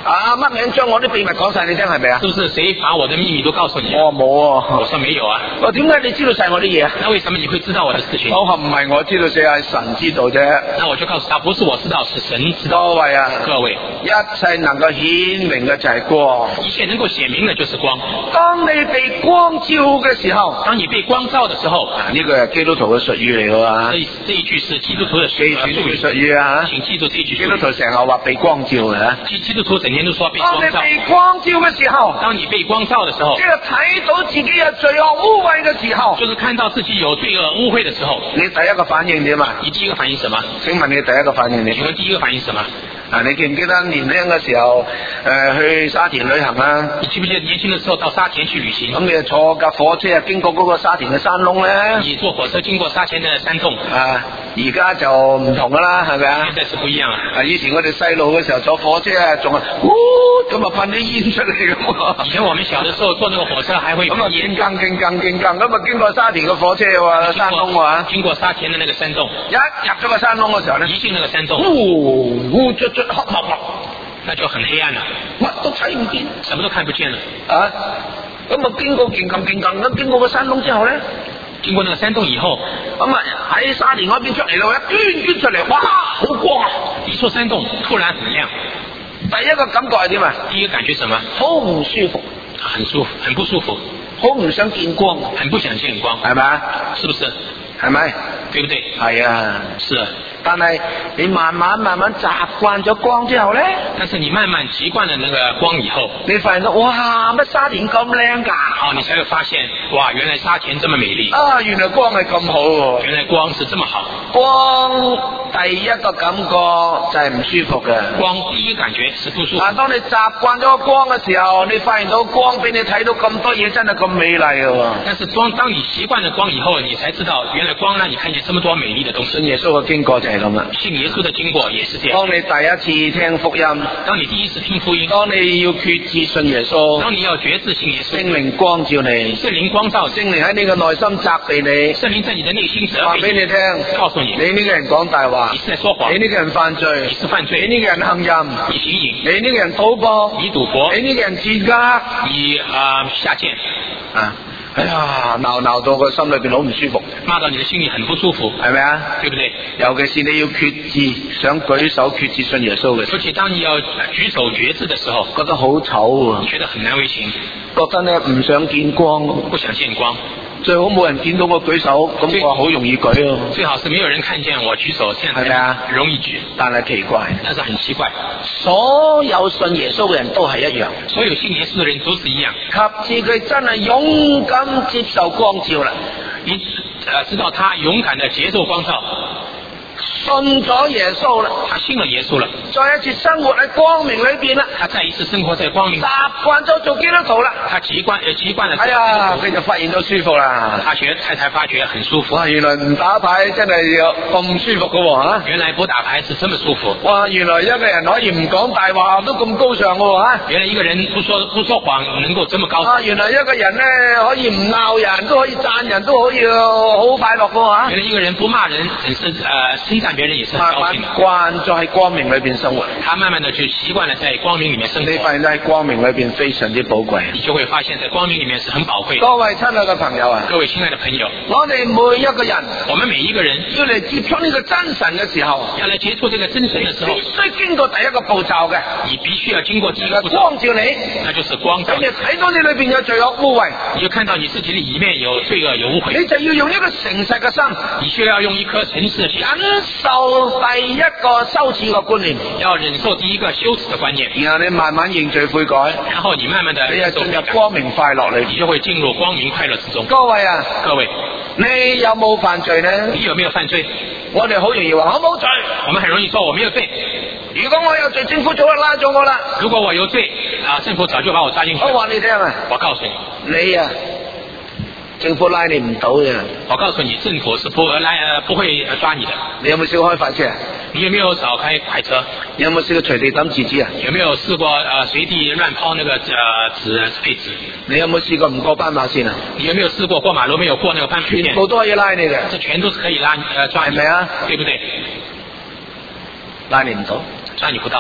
啊，乜人將我啲秘密講晒你聽係咪啊？ 是不是誰把我的秘密都告訴你？ 我冇啊。 我說沒有啊。 我點解你知道晒我啲嘢啊？ 那為什麼你會知道我的事情？ 我唔係我知道，只係神知道啫。 那我就告訴他，不是我知道，是神知道。 各位啊， 各位， 一切能夠顯明嘅就係光。 一切能夠顯明的就是光。 當你被光照嘅時候， 當你被光照的時候， 呢個係基督徒嘅術語嚟㗎嘛？ 這一句是基督徒的記住呢句術語啊！ 請記住這句術語。 基督徒成日話被光照嘅。 基督徒整天都說被光照。 當你被光照嘅時候， 當你被光照的時候， 即係睇到自己有罪惡污穢嘅時候， 就是看到自己有罪惡污穢的時候， 你第一個反應點啊？ 你第一個反應什麼？ 請問你第一個反應點？ 請問第一個反應什麼？ 啊！你記唔記得年輕嘅時候，去沙田旅行啊？ 你記不記得年輕嘅時候到沙田去旅行？ 咁你就坐架火車啊，經過嗰個沙田嘅山窿咧？ 你坐火車經過沙田嘅山洞。 啊！而家就唔同噶啦，係咪啊？ 現在是不一樣啊！ 以前我哋細路嘅時候坐火車啊，仲係咁啊噴啲煙出嚟咁。 以前我們小嘅時候坐那個火車，還會咁啊勁咁啊經過沙田嘅火車喎，山窿喎， 經過沙田嘅那個山洞， 一入咗個山窿嘅時候咧， 一進那個山洞， 烏卒卒黑麻麻， 那就很黑暗啦， 乜都睇唔見， 什麼都看不見了。 啊！咁啊經過勁咁咁經過個山窿之後咧， 經過那個山洞以後， 咁啊喺沙田嗰邊出嚟咯，一捐出嚟，哇，好光啊！ 一出山洞，突然很亮。 第一個感覺係點啊？ 第一個感覺什麼？ 好唔舒服， 很舒服，很不舒服， 好唔想見光， 很不想見光， 係咪啊？ 是不是？ 係咪？ 對不對？ 係啊， 是啊。 但係你慢慢習慣咗光之後咧， 但是你慢慢習慣了那個光以後， 你發現到哇，乜沙田咁靚噶？ 哦，你才會發現哇，原來沙田這麼美麗啊！原來光係咁好喎， 原來光是這麼好。 光第一個感覺就係唔舒服嘅， 光第一感覺是不舒服。 但當你習慣咗個光嘅時候，你發現到光俾你睇到咁多嘢，真係咁美麗嘅。 但是當你習慣了光以後，你才知道原來光讓你看見這麼多美麗的東西。 信耶穌嘅經過就係咁啦。 信耶穌的經過也是這樣。 當你第一次聽福音， 當你第一次聽福音， 當你要決志信耶穌， 當你要決志信耶穌， 聖靈光照你， 聖靈光照， 聖靈喺你嘅內心責備你， 聖靈在你的內心責備你， 話俾你聽， 告訴你， 你呢個人講大話， 你是在說謊， 你呢個人犯罪， 你是犯罪， 你呢個人行淫， 你行淫， 你呢個人賭博， 你賭博， 你呢個人賤格， 你下賤啊！哎呀，鬧到個心裏邊好唔舒服， 罵到你的心裏很不舒服， 係咪啊？ 對不對？ 尤其是你要決志，想舉手決志信耶穌嘅時候， 而且當你要舉手決志的時候， 覺得好醜啊， 你覺得很難為情， 覺得呢唔想見光， 不想見光， 最好冇人見到我舉手，咁我好容易舉啊。 最好是沒有人看見我舉手，這樣係咪啊？ 容易舉， 但係奇怪， 但是很奇怪， 所有信耶穌嘅人都係一樣， 所有信耶穌嘅人都是一樣， 及至佢真係勇敢接受光照啦， 你知道他勇敢地接受光照， 信咗耶穌啦， 他信了耶穌了， 再一次生活喺光明裏邊啦， 他再一次生活在光明， 習慣咗做基督徒啦， 他習慣了， 哎呀，佢就發現到舒服啦， 才發覺很舒服。 哇，原來唔打牌真係有咁舒服噶喎， 原來不打牌是這麼舒服。 哇，原來一個人可以唔講大話都咁高尚噶喎， 原來一個人不說謊能夠這麼高尚。 原來一個人呢可以唔鬧人都可以讚人都可以好快樂噶喎。 原來一個人不罵人，只是稱讚別人也是很高興的。 慣咗喺光明裏邊生活， 他慢慢的就習慣了在光明裏面生活。 你發現喺光明裏邊非常之寶貴， 你就會發現在光明裏面是很寶貴。 各位親愛嘅朋友啊， 各位親愛的朋友， 我哋每一個人， 我們每一個人要嚟接觸呢個真神嘅時候， 要來接觸這個真神嘅時候， 必須經過第一個步驟嘅， 你必須要經過第一個步驟， 光照你， 那就是光照你睇到你裏邊有罪惡污穢， 你就看到你自己裏面有罪惡有污穢， 你就要用一個誠實嘅心， 你需要用一顆誠實的心， 忍受第一個羞恥嘅觀念， 要忍受第一個羞恥的觀念， 然後你慢慢認罪悔改， 然後你慢慢的你就進入光明快樂裏， 你就會進入光明快樂之中。 各位啊， 各位， 你有冇犯罪呢？ 你有沒有犯罪？ 我哋好容易話我冇罪， 我們很容易說我沒有罪。 如果我有罪，政府早就拉咗我啦。 如果我有罪政府早就把我抓進去。 我話你聽啊， 我告訴你， 你啊，政府拉你唔到嘅。 我告訴你，政府是不會抓你的。 你有冇試過開快車？ 你有沒有少開快車？ 你有冇試過隨地抌紙紙啊？ 有沒有試過隨地亂拋那個廢紙？ 你有冇試過唔過斑馬線啊？ 你有沒有試過過馬路沒有過那個斑馬線？ 全部都可以拉你嘅， 這全都是可以抓你， 係咪啊？ 對不對？ 拉你唔到， 抓你不到。 即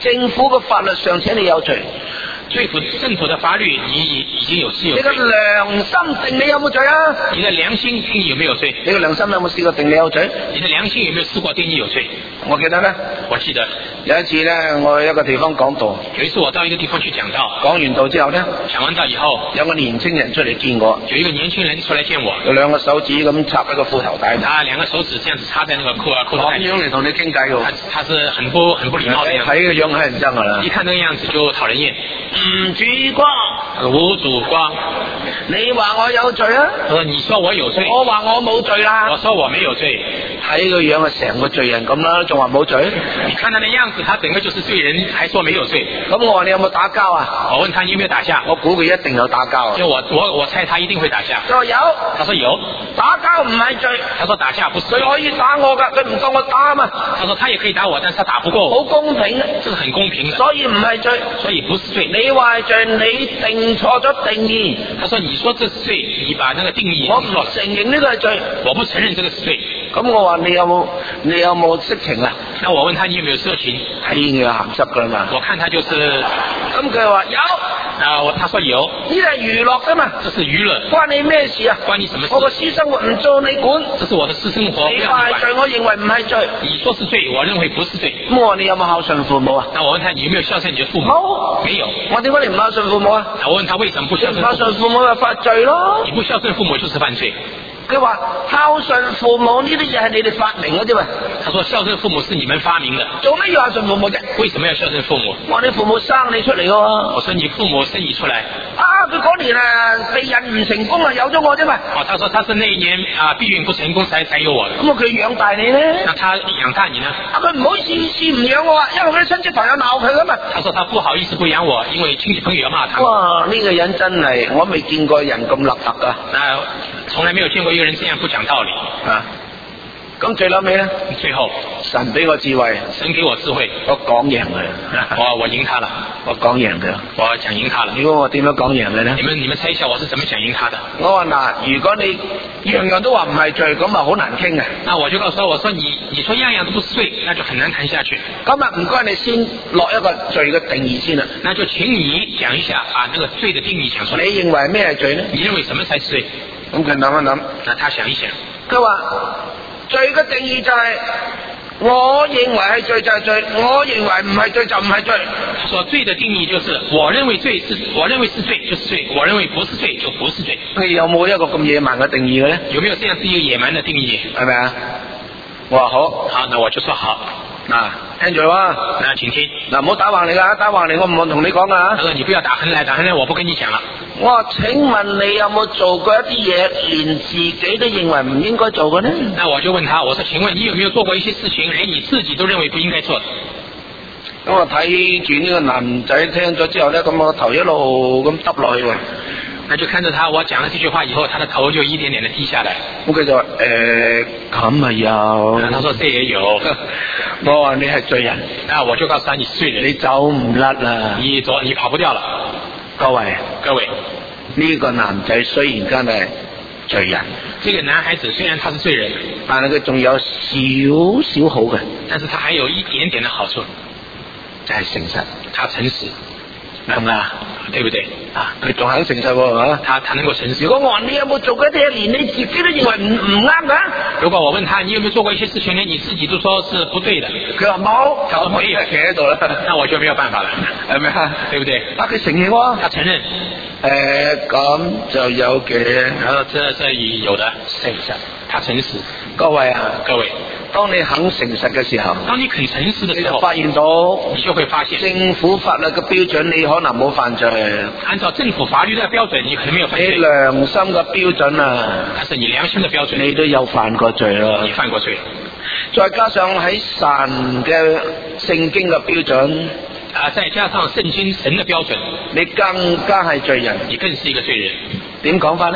政府嘅法律尚且你有罪， 政府的法律你已經有罪。 你嘅良心定你有冇罪啊？ 你的良心定你有沒有罪？ 你嘅良心有冇試過定你有罪？ 你的良心有沒有試過定你有罪？ 我記得呢， 我記得有一次呢，我去一個地方講道， 有一次我到一個地方去講道， 講完道之後呢， 講完道以後， 有個年輕人出嚟見我， 有一個年輕人出來見我， 有兩個手指咁插喺個褲頭帶， 他兩個手指這樣子插在那個褲頭帶， 咁樣嚟同你傾偈嘅， 他是很不禮貌的樣子， 睇個樣係人憎噶啦， 一看那個樣子就討人厭。 吳主光， 吳主光， 你話我有罪啊？ 你說我有罪， 我話我冇罪啦， 我說我沒有罪， 睇個樣係成個罪人咁啦，仲話冇罪？ 你看他的樣子，他整個就是罪人，還說沒有罪。 咁我話你有冇打交啊？ 我問他你有沒有打架？ 我估佢一定有打交啊。 就我猜他一定會打架。 佢話有， 他說有， 打交唔係罪。 他說打架不是罪。 佢可以打我噶，佢唔夠我打啊嘛。 他說他也可以打我，但是他打不過我。 好公平， 這是很公平的。 所以唔係罪， 所以不是罪。 你話罪，你定錯咗定義。 他說你說這是罪，你把那個定義。 我唔承認呢個係罪， 我不承認這個是罪。 咁我話你有冇色情啊？ 那我問他你有沒有色情？ 係要鹹濕噶啦嘛。 我看他就是， 咁佢話有。 他說有。 呢啲係娛樂噶嘛？ 這是娛樂。 關你咩事啊？ 關你什麼事？ 我個私生活唔做你管。 這是我的私生活。 你話係罪，我認為唔係罪。 你說是罪，我認為不是罪。 咁我話你有冇孝順父母啊？ 那我問他你有沒有孝順你的父母？ 冇， 沒有。 我點解你唔孝順父母啊？ 那我問他為什麼不孝順父母？ 孝順父母就犯罪咯。 你不孝順父母就是犯罪。 佢話孝順父母呢啲嘢係你哋發明嘅啫嘛。 他說孝順父母是你們發明的。 做咩要孝順父母啫？ 為什麼要孝順父母？ 我哋父母生你出嚟嘅喎。 我說你父母生你出來。 佢嗰年避孕唔成功有咗我啫嘛。 他說他是那一年避孕不成功才有我的。 咁佢養大你咧？ 那他養大你呢？ 佢唔好意思唔養我啊，因為佢啲親戚朋友鬧佢噶嘛。 他說他不好意思不養我，因為親戚朋友要罵他。 哇！呢個人真係我未見過人咁立特噶。 從來沒有見過一個人這樣不講道理啊！ 咁最後尾咧？ 最後神俾我智慧， 神給我智慧， 我講贏佢， 我贏他了， 我講贏佢， 我講贏他了。 如果我點樣講贏佢咧？ 你們猜一下我是怎麼講贏他的？ 我話嗱，如果你樣樣都話唔係罪，咁啊好難傾嘅。 那我就告訴我說你說樣樣都不是罪，那就很難談下去。 咁啊唔該你先落一個罪嘅定義先啦。 那就請你講一下那個罪的定義講出來。 你認為咩係罪呢？ 你認為什麼才是罪？ 咁佢諗一諗， 那他想一想， 佢話罪嘅定義就係我認為係罪就係罪，我認為唔係罪就唔係罪。 他說罪的定義就是我認為是罪就是罪，我認為不是罪就不是罪。 你有冇一個咁野蠻嘅定義嘅咧？ 有沒有這樣子一個野蠻的定義？ 係咪啊？我話好， 那我就說好。 聽住啦， 那請聽。 唔好打橫嚟噶，打橫嚟我唔同你講噶。 他說你不要打橫來，我不跟你講了。 我話請問你有冇做過一啲嘢，連自己都認為唔應該做嘅呢？ 那我就問他，我說請問你有沒有做過一些事情，連你自己都認為不應該做的？ 咁我睇住呢個男仔聽咗之後咧，咁我頭一路咁耷落去喎。 那就看着他，我講了這句話以後，他的頭就一點點的低下來。 咁佢就話咁啊有。 他說這也有。 我話你係罪人。 我就告訴他你是罪人， 你走唔甩啦， 你跑不掉了。 各位，呢個男仔雖然真係罪人， 這個男孩子雖然他是罪人， 但係佢仲有少少好嘅， 但是他還有一點點的好處， 就係誠實， 他誠實。 係咪啊？ 對不對？ 佢仲肯誠實喎， 他能夠誠實。 如果我話你有冇做過一啲嘢，連你自己都認為唔啱噶？ 如果我問他你有沒有做過一些事情，連你自己都說是不對的， 佢話冇， 他說沒有， 企喺度啦， 那我就沒有辦法了， 係咪啊？ 對不對？ 佢承認喎， 他承認。 咁就有嘅， 然後這有的誠實， 他誠實。 各位，當你肯誠實嘅時候， 當你肯誠實的時候， 你就發現到， 你就會發現政府法律嘅標準，你可能冇犯罪。 按照政府法律嘅標準，你可能沒有犯罪。 你良心嘅標準啊， 但是你良心嘅標準， 你都有犯過罪咯。 你犯過罪。 再加上喺神嘅聖經嘅標準， 再加上聖經神嘅標準， 你更加係罪人， 你更是一個罪人。 點講法呢？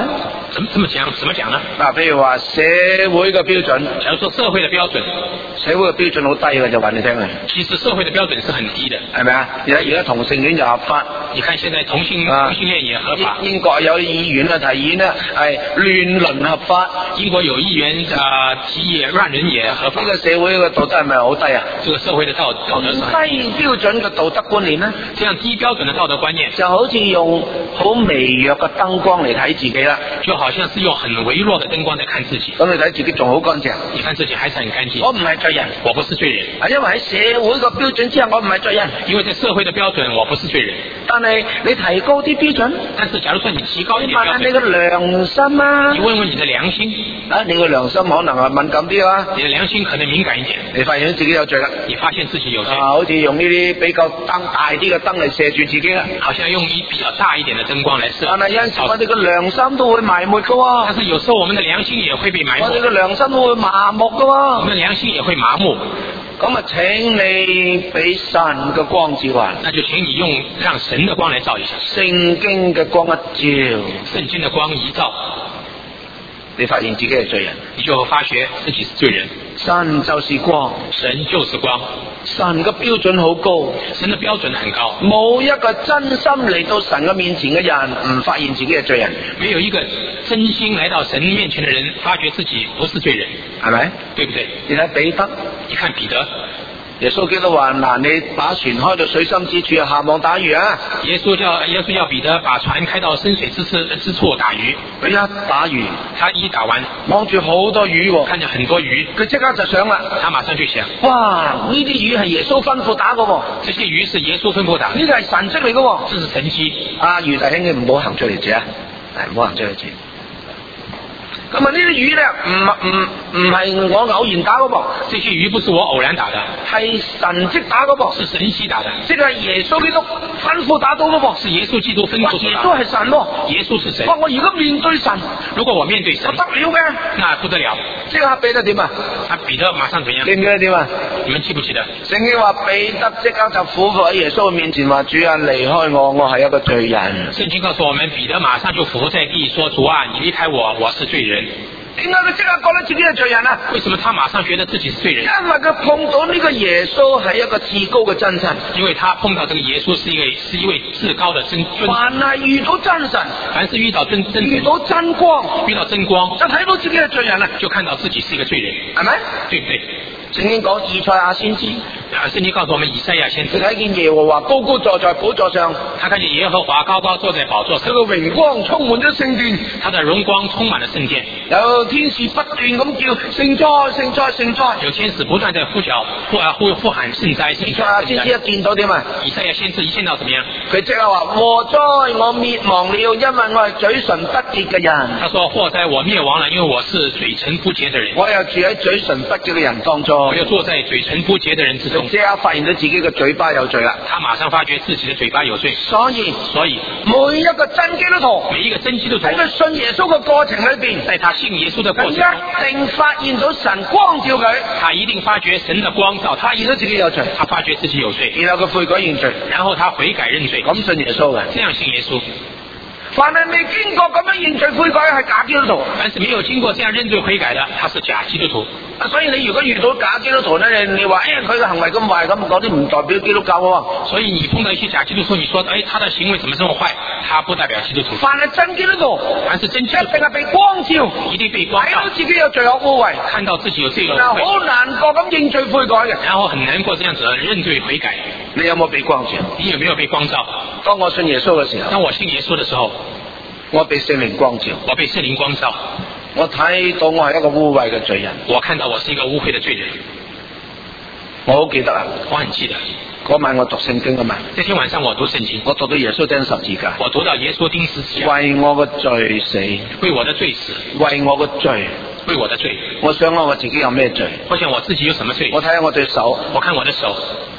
怎麼講呢？ 譬如話社會嘅標準， 假如說社會的標準， 社會嘅標準好低嘅，就話你聽啊。 其實社會的標準是很低的， 係咪啊？而家同性戀就合法， 你看現在同性戀也合法。 英國有議員啊提議呢係亂倫合法， 英國有議員提議亂倫也合法。 呢個社會嘅道德係咪好低啊？ 這個社會的道德是低標準嘅道德觀念呢？ 這樣低標準的道德觀念， 就好似用好微弱嘅燈光嚟睇自己啦， 就好像是用很微弱的燈光嚟看自己。 咁你睇自己仲好乾淨， 你看自己還是很乾淨。 我唔係罪人， 我不是罪人。 因為喺社會嘅標準之下，我唔係罪人。 因為在社會的標準，我不是罪人。 但係你提高啲標準， 但是假如說你提高一點標準， 你嘅良心啊， 你問問你的良心啊，你嘅良心可能係敏感啲啊， 你的良心可能敏感一點， 你發現自己有罪啦， 你發現自己有罪， 好似用呢啲比較大啲嘅燈嚟射住自己啦， 好像用比較大一點的燈光來射。 但係有陣時我哋嘅良心都會埋沒嘅喎， 但是有時候我們的良心也會被埋沒， 我哋嘅良心都會麻木嘅喎， 我們的良心也會麻木。 咁啊，請你俾神嘅光照啊！ 那就請你用讓神的光來照一下， 聖經嘅光一照， 聖經的光一照， 你發現自己係罪人， 你就發覺自己是罪人。 神就是光， 神就是光， 神嘅標準好高， 神的標準很高， 冇一個真心嚟到神嘅面前嘅人唔發現自己係罪人， 沒有一個真心來到神面前的人發覺自己不是罪人， 係咪？ 對不對？ 你睇彼得， 你看彼得， 耶穌基督話：嗱，你把船開到水深之處，下網打魚啊！ 耶穌叫彼得把船開到深水之處打魚。 佢一打魚， 他一打完， 望住好多魚， 看見很多魚， 佢即刻就想啦， 他馬上就想： 哇！呢啲魚係耶穌吩咐打嘅， 這些魚是耶穌吩咐打的， 呢個係神蹟嚟嘅， 這是神蹟。 魚弟兄，你唔好行出嚟住啊！唔好行出嚟住。咁啊！呢啲魚咧，唔係我偶然打嗰噃， 這些魚不是我偶然打的， 係神蹟打嗰噃， 是神蹟打的， 即係耶穌基督吩咐打到嗰噃， 是耶穌基督吩咐打的。 耶穌係神喎， 耶穌是神。 我而家面對神， 如果我面對神， 我得了嘅， 那不得了。 即刻彼得點啊？ 彼得馬上怎樣？ 記唔記得點啊？ 你們記不記得？ 聖經話彼得即刻就俯伏喺耶穌嘅面前話：主啊，離開我，我係一個罪人。 聖經告訴我們，彼得馬上就俯伏在地，說：主啊，你離開我，我是罪人。 點解佢即刻覺得自己係罪人啊？ 為什麼他馬上覺得自己是罪人？ 因為佢碰到呢個耶穌係一個至高嘅真神。 因為他碰到這個耶穌是一位至高的真神。 凡係遇到真神， 凡是遇到真神， 遇到真光， 遇到真光， 就睇到自己係罪人啦， 就看到自己是一個罪人， 係咪？ 對不對？ 聖經講以賽亞先知， 聖經告訴我們以賽亞先知， 佢睇見耶和華高高坐在寶座上， 他看見耶和華高高坐在寶座上， 佢個榮光充滿咗聖殿， 他的榮光充滿了聖殿， 有天使不斷咁叫聖哉聖哉聖哉， 有天使不斷在呼喊聖哉聖哉。 先知一見到點啊？ 以賽亞先知一見到怎麼樣？ 佢即刻話：禍哉，我滅亡了，因為我係嘴唇不潔嘅人。 他說：禍哉，我滅亡了，因為我是嘴唇不潔的人。 我又住喺嘴唇不潔嘅人當中。 我又坐在嘴唇不潔的人之中。 即刻發現到自己嘅嘴巴有罪啦。 他馬上發覺自己的嘴巴有罪。所以每一個真基督徒， 每一個真基督徒喺佢信耶穌嘅過程裏邊， 在他信耶穌的過程中， 一定發現到神光照佢。 他一定發覺神的光照他， 發現到自己有罪， 他發覺自己有罪， 然後佢悔改認罪， 然後他悔改認罪， 咁信耶穌嘅， 這樣信耶穌。 凡係未經過咁樣認罪悔改係假基督徒， 凡是沒有經過這樣認罪悔改的，他是假基督徒。 所以你如果遇到假基督徒咧，你話佢嘅行為咁壞，咁嗰啲唔代表基督教喎。 所以你碰到一些假基督徒，你說他的行為怎麼這麼壞？他不代表基督徒。 凡係真基督徒， 凡是真基督徒， 一定係被光照， 一定被光照， 睇到自己有罪惡污穢， 看到自己有罪惡污穢， 好難過咁認罪悔改嘅， 然後很難過這樣子認罪悔改。 你有冇被光照？ 你有沒有被光照？ 當我信耶穌嘅時候， 當我信耶穌的時候， 我被聖靈光照， 我被聖靈光照， 我睇到我係一個污穢嘅罪人， 我看到我是一個污穢的罪人。 我好記得啊， 我很記得嗰晚我讀聖經啊嘛， 那天晚上我讀聖經， 我讀到耶穌釘十字架， 我讀到耶穌釘十字架， 為我個罪死， 為我的罪死， 為我個罪， 為我的罪。 我想我自己有咩罪？ 我想我自己有什麼罪？ 我睇下我對手， 我看我的手，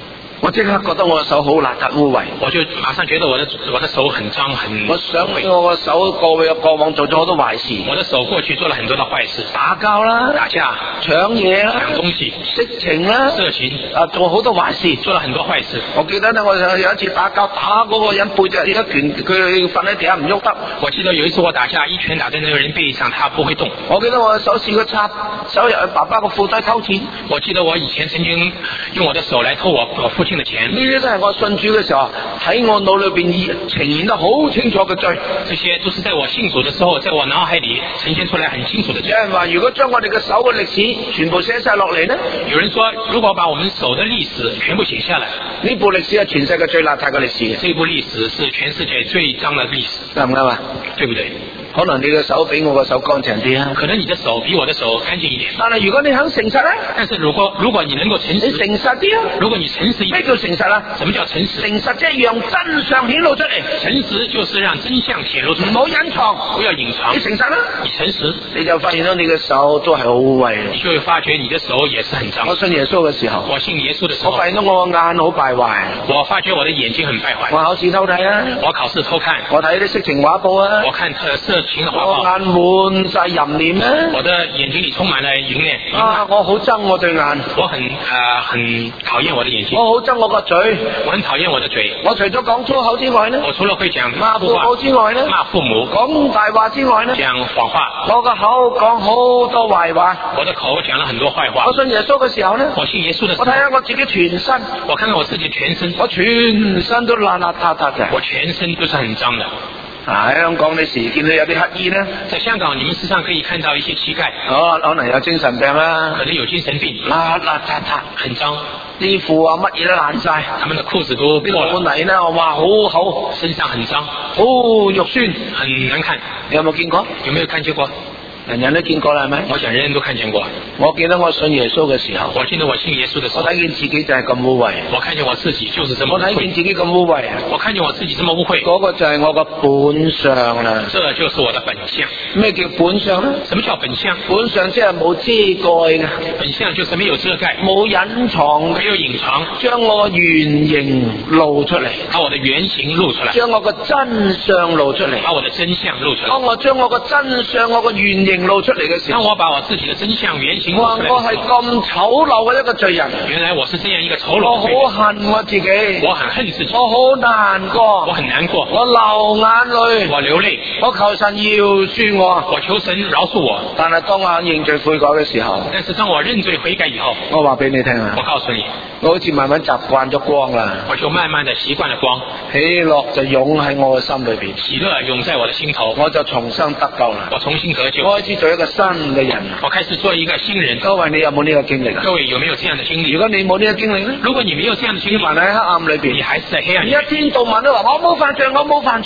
我即刻覺得我嘅手好邋遢污穢， 我就馬上覺得我的手很髒很。 我想起我嘅手過往做咗好多壞事， 我的手過去做了很多的壞事， 打交啦， 打架、 搶嘢啦， 搶東西、 色情啦， 色情， 做好多壞事， 做了很多壞事。 我記得咧，我有一次打交打嗰個人背脊一拳，佢瞓喺地下唔喐得。 我記得有一次我打架，一拳打在那個人背上，他不會動。 我記得我手試過插手入去爸爸個褲袋偷錢。 我記得我以前曾經用我的手來偷我父親的錢。 呢啲都係我信主嘅時候喺我腦裏邊呈現得好清楚嘅罪。 這些都是在我信主的時候，在我腦海裏呈現出來很清楚的罪。 有人話，如果將我哋嘅手嘅歷史全部寫晒落嚟呢？ 有人說，如果把我們手的歷史全部寫下來， 呢部歷史係全世界最邋遢嘅歷史。 這部歷史是全世界最髒的歷史， 啱唔啱啊？ 對不對？ 可能你嘅手比我嘅手乾淨啲啊， 可能你的手比我的手乾淨一點。 但係如果你肯誠實咧， 但是如果你能夠誠實， 你誠實啲啊！ 如果你誠實一點， 咩叫誠實啊？ 什麼叫誠實？ 誠實即係讓真相顯露出嚟。 誠實就是讓真相顯露出來， 唔好隱藏， 不要隱藏。 你誠實啦， 你誠實， 你就發現到你嘅手都係好污穢。 你就會發覺你的手也是很髒。 我信耶穌嘅時候， 我信耶穌的時候， 我發現到我嘅眼好敗壞。 我發覺我的眼睛很敗壞。 我考試偷睇啊， 我考試偷看， 我睇啲色情畫報啊， 我看色情的畫報。 我眼滿晒淫念啊！ 我的眼睛裏充滿了淫念。 我好憎我對眼， 我很討厭我的眼睛。 我好憎我個嘴， 我很討厭我的嘴。 我除咗講粗口之外呢， 我除了會講罵父母之外呢， 罵父母， 講大話之外呢， 講謊話。 我個口講好多壞話， 我的口講了很多壞話。 我信耶穌嘅時候呢， 我信耶穌的時候， 我睇下我自己全身， 我看看我自己全身， 我全身都邋邋遢遢嘅， 我全身都是很髒的。 喺香港你時見到有啲乞衣呢， 在香港你們時常可以看到一些乞丐， 可能有精神病啦， 可能有精神病， 邋邋遢遢， 很髒， 啲褲啊乜嘢都爛晒， 他們的褲子都破了， 泥呢哇好厚， 身上很髒， 好肉酸， 很難看。 你有冇見過？ 有沒有看見過？ 人人都見過啦，係咪？ 我想人人都看見過。 我記得我信耶穌嘅時候， 我記得我信耶穌的時候， 我睇見自己就係咁污穢。 我看見我自己就是這麼污穢。 我睇見自己咁污穢， 我看見我自己這麼污穢。 嗰個就係我個本相啦。 這就是我的本相。 咩叫本相呢？ 什麼叫本相？ 本相即係冇遮蓋嘅。 本相就是沒有遮蓋， 冇隱藏， 沒有隱藏， 將我個原形露出嚟， 把我的原形露出來， 將我個真相露出嚟， 把我的真相露出來。 當我將我個真相、我個原形露出嚟嘅時候， 當我把我自己的真相、原形露出來的時候， 我係咁醜陋嘅一個罪人。 原來我是這樣一個醜陋的罪人。 我好恨我自己， 我很恨自己， 我好難過， 我很難過， 我流眼淚， 我流淚， 我求神饒恕我， 我求神饒恕我。 但係當我認罪悔改嘅時候， 但是當我認罪悔改以後， 我話俾你聽啊， 我告訴你， 我好似慢慢習慣咗光啦， 我就慢慢的習慣了光， 喜樂就湧喺我嘅心裏邊， 喜樂湧在我的心頭， 我就重新得救啦， 我重新得救， 我開始做一個新嘅人， 我開始做一個新人。 各位你有冇呢個經歷啊？ 各位有沒有這樣的經歷？ 如果你冇呢個經歷咧， 如果你沒有這樣的經歷， 還喺黑暗裏邊， 你還是在黑暗裏， 你一天到晚都話我冇犯罪，我冇犯罪。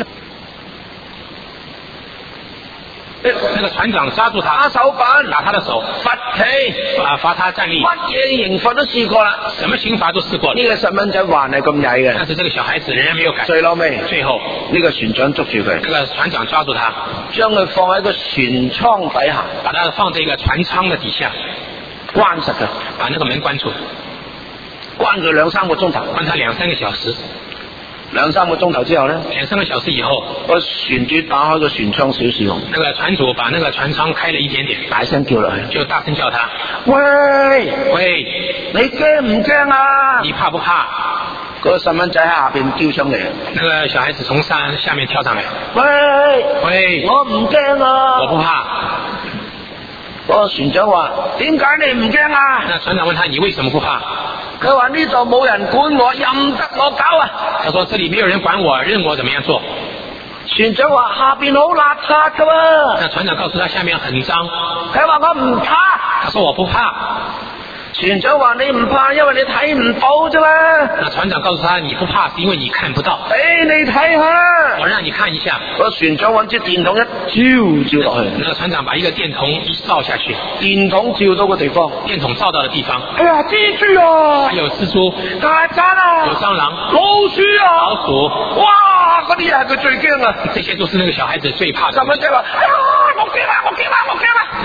那個船長抓住他， 打手板， 打他的手， 罰企， 罰他站立， 乜嘢刑罰都試過啦， 什麼刑罰都試過了。 呢個細蚊仔還係咁曳嘅， 但是這個小孩子仍然沒有改。 最嬲尾， 最後呢個船長捉住佢， 這個船長抓住他， 將佢放喺個船艙底下， 把他放在一個船艙的底下， 關實佢， 把那個門關住， 關佢2-3個鐘頭， 關他2-3個小時。 2-3個鐘頭之後呢 ，2-3個小時以後， 個船主打開個船窗少少， 那個船主把那個船艙開了一點點， 大聲叫落去， 就大聲叫他， 喂，你驚唔驚啊？ 你怕不怕？ 嗰個細蚊仔喺下邊跳上嚟， 那個小孩子從下面跳上來， 喂，我唔驚啊， 我不怕。 嗰個船長話：點解你唔驚啊？ 那船長問他：你為什麼不怕？ 佢話呢度冇人管我，任得我搞啊！ 他說：這裡沒有人管我，任我怎麼樣做。 船長話：下邊好邋遢噶喎。 那船長告訴他：下面很髒。 佢話：我唔怕。 他說：我不怕。 船長話：你唔怕，因為你睇唔到啫嘛。 那船長告訴他：你不怕，是因為你看不到。 俾你睇下。 我讓你看一下。 個船長揾支電筒一照落去。 那個船長把一個電筒一照下去， 電筒照到個地方， 電筒照到的地方， 哎呀，蜘蛛啊！ 還有蜘蛛、 曱甴啊！ 有蟑螂、 老鼠啊！ 老鼠。 哇！嗰啲係佢最驚啊！ 這些都是那個小孩子最怕的。 細蚊仔話：哎呀，我驚啦！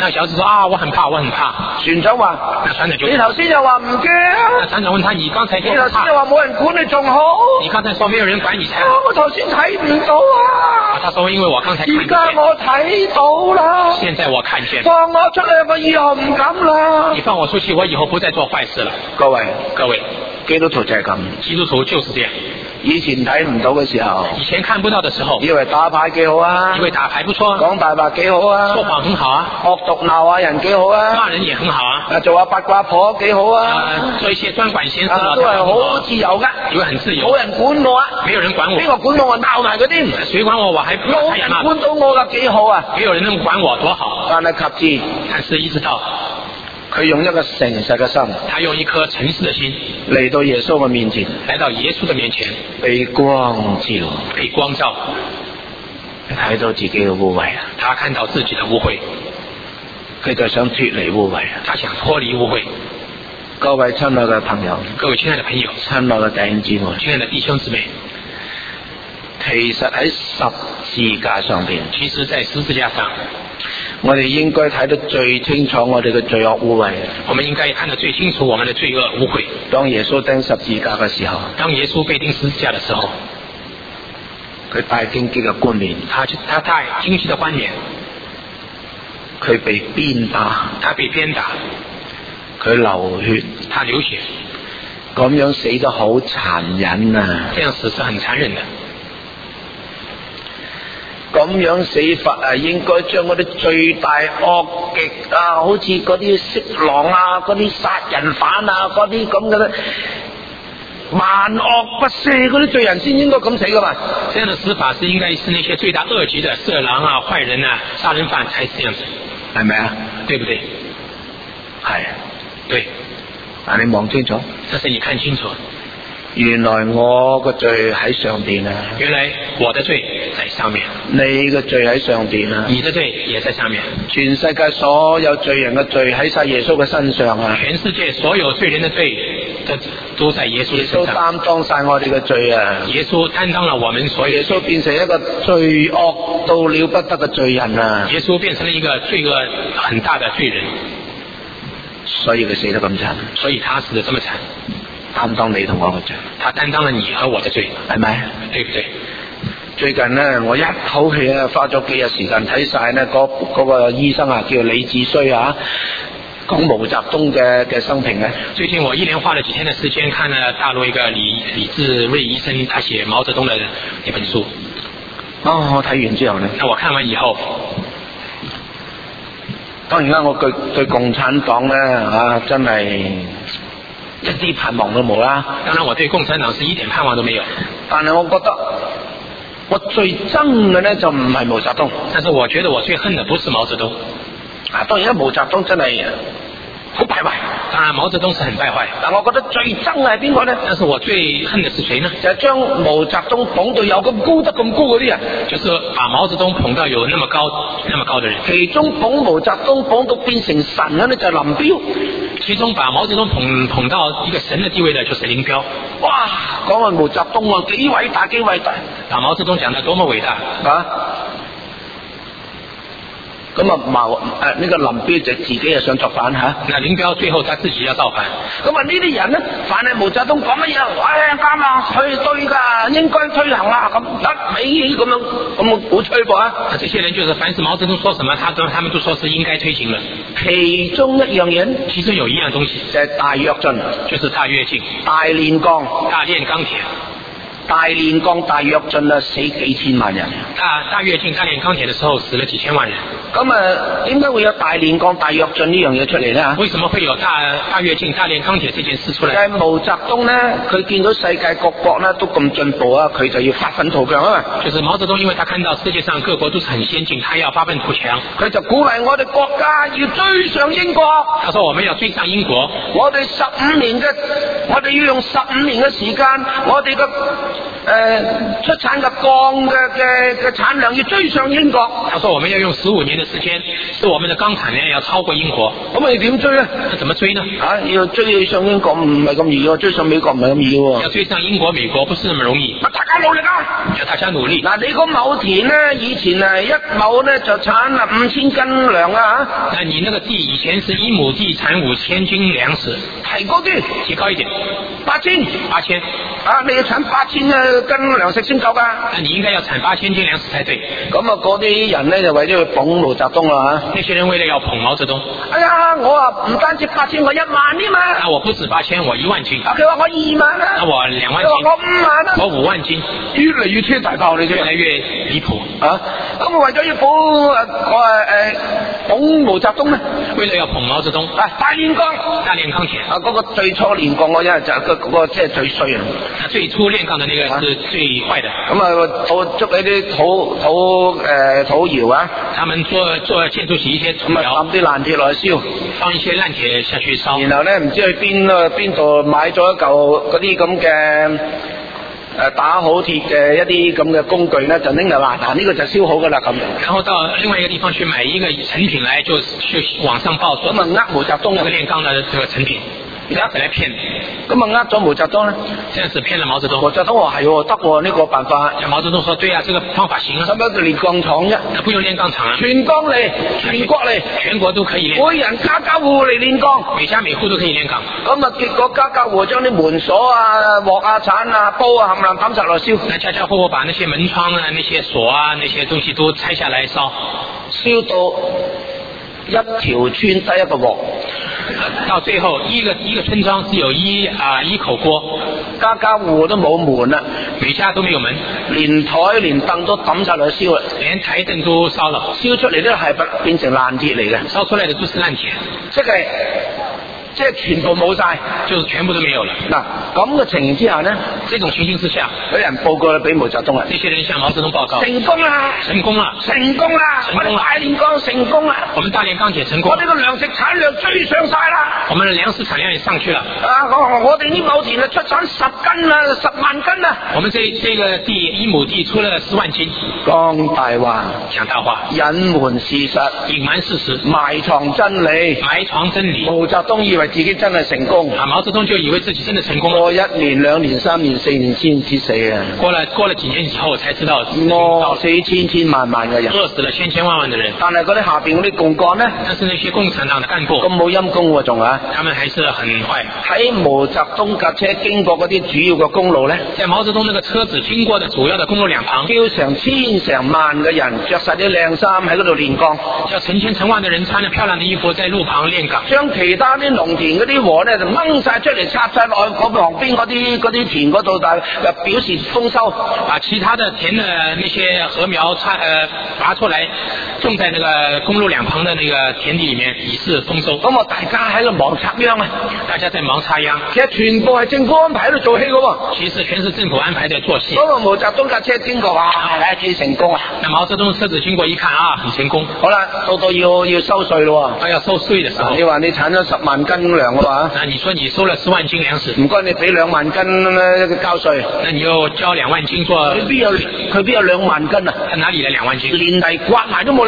那小子说啊，我很怕，我很怕。 船長話： 那船長就你頭先又話唔驚， 那船長問他：你剛才說你頭先又怕， 話冇人管你仲好， 你剛才說沒有人管你才好。 我頭先睇唔到啊， 他說因為我剛才看而不見， 家我睇到啦， 現在我看見。 放我出去，我以後唔敢啦。 你放我出去，我以後不再做壞事了。 各位，基督徒就係咁， 基督徒就是這樣。 以前睇唔到嘅時候， 以前看不到的時候， 以為打牌幾好啊， 以為打牌不錯， 講大話幾好啊， 說謊很好啊， 惡毒鬧下人幾好啊， 罵人也很好啊， 做下八卦婆幾好啊， 做一些專管閒事都係好自由噶， 以為很自由， 冇人管我啊， 沒有人管我， 邊個管我鬧埋嗰啲， 誰管我還冇人管到我噶幾好啊， 沒有人能管我多好， 但係及至， 但是一直到佢用一個誠實嘅心， 他用一顆誠實的心嚟到耶穌嘅面前， 來到耶穌的面前， 被光照， 被光照， 睇到自己嘅污穢啊， 他看到自己的污穢， 佢就想脫離污穢啊， 他想脫離污穢。 各位親愛嘅朋友， 各位親愛的朋友， 親愛嘅弟兄姊妹， 親愛的弟兄姊妹， 其實喺十字架上邊， 其實在十字架上， 我哋應該睇得最清楚我哋嘅罪惡污穢。 我們應該看得最清楚我們的罪惡污穢。 當耶穌釘十字架嘅時候， 當耶穌被釘十字架的時候， 佢戴荊棘嘅冠冕， 他戴荊棘的冠冕， 佢被鞭打， 他被鞭打， 佢流血， 他流血， 咁樣死得好殘忍啊！ 這樣死是很殘忍的。 咁樣死法啊，應該將嗰啲罪大惡極啊，好似嗰啲色狼啊、嗰啲殺人犯啊、嗰啲咁嘅萬惡不赦嗰啲罪人先應該咁死噶嘛？ 這樣的死法是應該是那些罪大惡極的色狼啊、壞人啊、殺人犯才是這樣子， 係咪啊？ 對不對？ 係， 對。 但你望清楚， 但是你看清楚， 原來我個罪喺上邊啊！ 原來我的罪在上面， 你嘅罪喺上邊啊！ 你的罪也在上面。 全世界所有罪人嘅罪喺晒耶穌嘅身上啊！ 全世界所有罪人的罪都在耶穌的身上。 耶穌擔當晒我哋嘅罪啊！ 耶穌擔當了我們所有。 耶穌變成一個罪惡到了不得嘅罪人啊！ 耶穌變成了一個罪惡很大的罪人， 所以佢死得咁慘。 所以他死得這麼慘。 擔當你同我嘅罪， 他擔當了你和我的罪， 係咪？ 對不對？ 最近呢，我一口氣啊花咗幾日時間睇晒呢嗰個醫生啊，叫李志綏啊，講毛澤東嘅生平咧。 最近我一連花了幾天的時間看了大陸一個李志綏醫生，他寫毛澤東的一本書。 我睇完之後呢， 那我看完以後， 當然啦，我對共產黨呢真係一啲盼望都冇啦。 當然我對共產黨是一點盼望都沒有，但係我覺得我最憎嘅呢就唔係毛澤東。 但是我覺得我最恨的不是毛澤東。 當然啦，毛澤東真係好敗壞。 當然毛澤東是很敗壞， 但我覺得最憎係邊個呢？ 但是我最恨的是誰呢？ 就係將毛澤東捧到有咁高得咁高嗰啲人， 就是把毛澤東捧到有那麼高的人。 其中捧毛澤東捧到變成神嘅呢就係林彪。 其中把毛澤東捧到一個神的地位的就是林彪。 哇，講話毛澤東啊，幾偉大幾偉大！ 把毛澤東講得多麼偉大啊！ 咁呢個林彪就自己又想作反吓。 那林彪最後他自己要造反。 咁呢啲人呢，凡係毛澤東講乜嘢，啱啊，佢對噶，應該推行啦，咁一味咁樣鼓吹噃啊！ 這些人就是凡是毛澤東說什麼，他們都說是應該推行的。 其中一樣嘢， 其中有一樣東西就係大躍進， 就是大躍進、 大煉鋼、 大煉鋼鐵。 大煉鋼大躍進啊，死幾千萬人。 大躍進大煉鋼鐵的時候死了幾千萬人。 咁點解會有大煉鋼大躍進呢樣嘢出嚟呢？ 為什麼會有大躍進大煉鋼鐵這件事出來？ 就係毛澤東呢，佢見到世界各國呢都咁進步啊，佢就要發奮圖強啊。 就是毛澤東，因為他看到世界上各國都是很先進，他要發奮圖強， 佢就鼓勵我哋國家要追上英國。 他說我們要追上英國， 我哋要用15年嘅時間，我哋嘅出產嘅鋼嘅產量要追上英國。 他說我們要用15年的時間，使我們的鋼產量要超過英國。 咁我哋點追呢？ 那怎麼追呢？ 要追上英國唔係咁易喎，追上美國唔係咁易喎。 要追上英國、美國不是那麼容易。 大家努力啊！ 要大家努力。 嗱，你個畝田呢，以前一畝呢就產5000斤糧啊！ 那你那個地以前是1畝地產5000斤糧食， 提高啲， 提高一點 ，8000。你要產8000斤糧食先夠㗎。 那你應該要產8000斤糧食才對。 咁嗰啲人呢，就為咗去捧毛澤東啦。 那些人為了要捧毛澤東。 哎呀，我唔單止8000，我1萬添嘛。 我不止8000，我1萬斤。 佢話我2萬啦。 那我2萬斤。 我5萬啦。 我5萬斤。 越嚟越車大炮，你越來越離譜。 咁我為咗要捧毛澤東呢， 為了要捧毛澤東， 大煉鋼田。嗰個最初煉鋼嗰陣就嗰個即係最衰啊！ 最初煉鋼的那個是最壞的。 咁捉你啲土窯啊！ 他們做建築起一些土窯， 抌啲爛鐵落去燒， 放一些爛鐵下去燒。 然後咧唔知去邊度買咗一嚿嗰啲咁嘅打好鐵嘅一啲咁嘅工具咧，就拎嚟話呢個就燒好噶啦咁。 然後到另外一個地方去買一個成品來，就去網上報說。 咁毛澤東那個煉鋼的這個成品。來騙， 咁咗毛澤東呢？ 這樣子騙了毛澤東。 毛澤東話係得喎，呢個辦法。 毛澤東說：對啊，這個方法行啊。 使乜要煉鋼廠啫？ 那不用煉鋼廠啊。 全國嚟，全國嚟， 全國都可以煉。 每人家家戶嚟煉鋼， 每家每戶都可以煉鋼。 咁結果家家戶將啲門鎖啊、鑊啊、鏟啊、煲啊冚唪唥抌晒落燒。 那家家戶戶把那些門窗啊、那些鎖啊、那些東西都拆下來燒， 燒到一條村得一個鑊。 到最後一個村莊只有一口鍋， 家家戶都冇門啦， 每家都沒有門， 連台連凳都抌晒落去燒啦， 連台凳都燒了， 燒出嚟都係變成爛鐵嚟嘅， 燒出來的都是爛鐵， 即係全部冇晒， 就是全部都沒有了。 嗱，咁嘅情形之下呢， 這種情形之下， 有人報告俾毛澤東啦， 這些人向毛澤東報告， 成功啦， 成功啦， 成功啦，我哋大煉鋼成功啦， 我們大煉鋼鐵成功， 我哋個糧食產量追上晒啦， 我們的糧食產量也上去了。 我哋呢畝田出產10萬斤啦， 我們這個地1畝地出了10萬斤。 講大話， 講大話， 隱瞞事實， 隱瞞事實， 埋藏真理， 埋藏真理。 毛澤東以為自己真係成功， 毛澤東就以為自己真的成功了。 過1年、2年、3年、4年先至死啊！ 過了幾年以後才知道， 餓死千萬嘅人， 餓死了千萬的人。 但係嗰啲下邊嗰啲共幹呢？ 但是那些共產黨的幹部， 咁冇陰功喎，仲他們還是很壞。 喺毛澤東架車經過嗰啲主要嘅公路呢， 在毛澤東那個車子經過的主要的公路兩旁， 叫成千成萬嘅人着晒啲靚衫喺嗰度煉鋼， 叫成千成萬的人穿着漂亮的衣服在路旁煉鋼， 將其他啲農田嗰啲禾呢就掹晒出嚟插晒落去旁邊嗰啲田嗰度，但表示豐收。 把其他的田的那些禾苗拔出來，種在那個公路兩旁的那個田地裏面，以示豐收。 咁大家喺度忙插秧啊！ 大家在忙插秧， 其實全部係政府安排喺度做戲噶喎。 其實全是政府安排的做戲。 嗰個毛澤東架車經過幾成功啊！ 那毛澤東車子經過一看很成功。好啦，到要收稅咯。 要收稅的時候， 你話你產咗10萬斤糧嘅話， 那你說你收了10萬斤糧食， 唔該你俾2萬斤交稅， 那你又交2萬斤做？ 佢邊有2萬斤啊？ 他哪裏來2萬斤？ 連泥刮埋都冇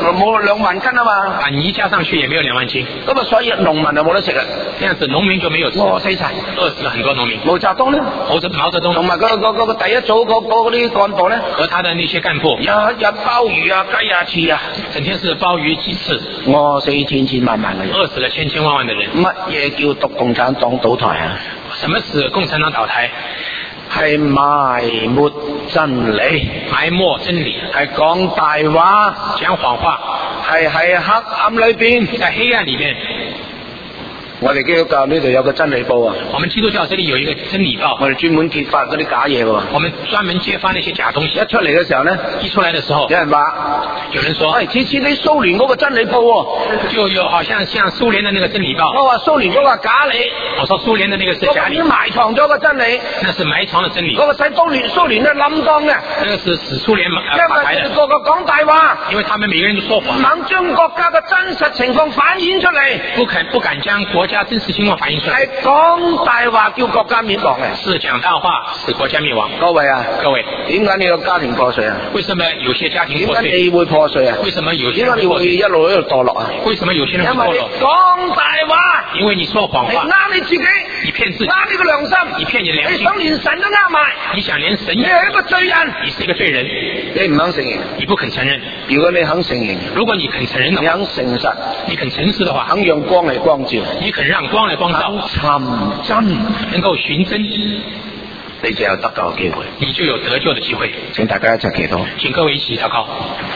2萬斤啊嘛！ 把泥加上去也沒有2萬斤。 咁所以農民就冇得食啊！ 這樣子農民就沒有吃， 餓死晒， 餓死了很多農民。 毛澤東呢？ 毛澤東同埋嗰個第一組嗰啲幹部呢？ 和他的那些幹部， 日鮑魚啊、雞啊、翅啊， 整天是鮑魚雞翅， 餓死千萬嘅人， 餓死了千萬的人。 乜嘢叫獨共產黨倒台啊？ 什麼是共產黨倒台？ 係埋沒真理， 埋沒真理， 係講大話， 講謊話， 係喺黑暗裏邊， 在黑暗裏面。 我哋基督教呢度有個真理報啊！ 我們基督教這裏有一個真理報， 我哋專門揭發嗰啲假嘢喎。 我們專門揭發那些假東西。 一出嚟嘅時候呢， 一出來的時候， 有人話， 有人說， 似你蘇聯嗰個真理報喎， 就有好像蘇聯的那個真理報。 我話蘇聯嗰個假理， 我說蘇聯的那個是假理， 已經埋藏咗個真理， 那是埋藏的真理。 嗰個使蘇聯都冧當嘅， 那個是使蘇聯發牌的。 因為個個講大話， 因為他們每個人都說謊， 唔肯將國家嘅真實情況反映出嚟， 不敢將國家真實情況反映出來， 係講大話叫國家滅亡嘅。 是講大話使國家滅亡。 各位啊， 各位， 點解你個家庭破碎啊？ 為什麼有些家庭點破碎？ 解你會破碎啊？ 為什麼有些點解你會一路喺度墮落啊？ 為什麼有些人會墮落？ 因為你講大話， 因為你說謊話， 你呃你自己， 你騙自己， 呃你個良心， 你騙你良心， 你想連神都呃埋， 你想連神你係一個罪人， 你是一個罪人， 你唔肯承認。 你不肯承認。 如果你肯承認， 如果你肯承認的你話， 肯誠實， 你肯誠實的話， 肯讓光嚟光照， 你肯讓光來光照， 尋真， 能夠尋真， 你就有得救嘅機會。 你就有得救的機會。 請大家一齊祈禱。 請各位一起禱告。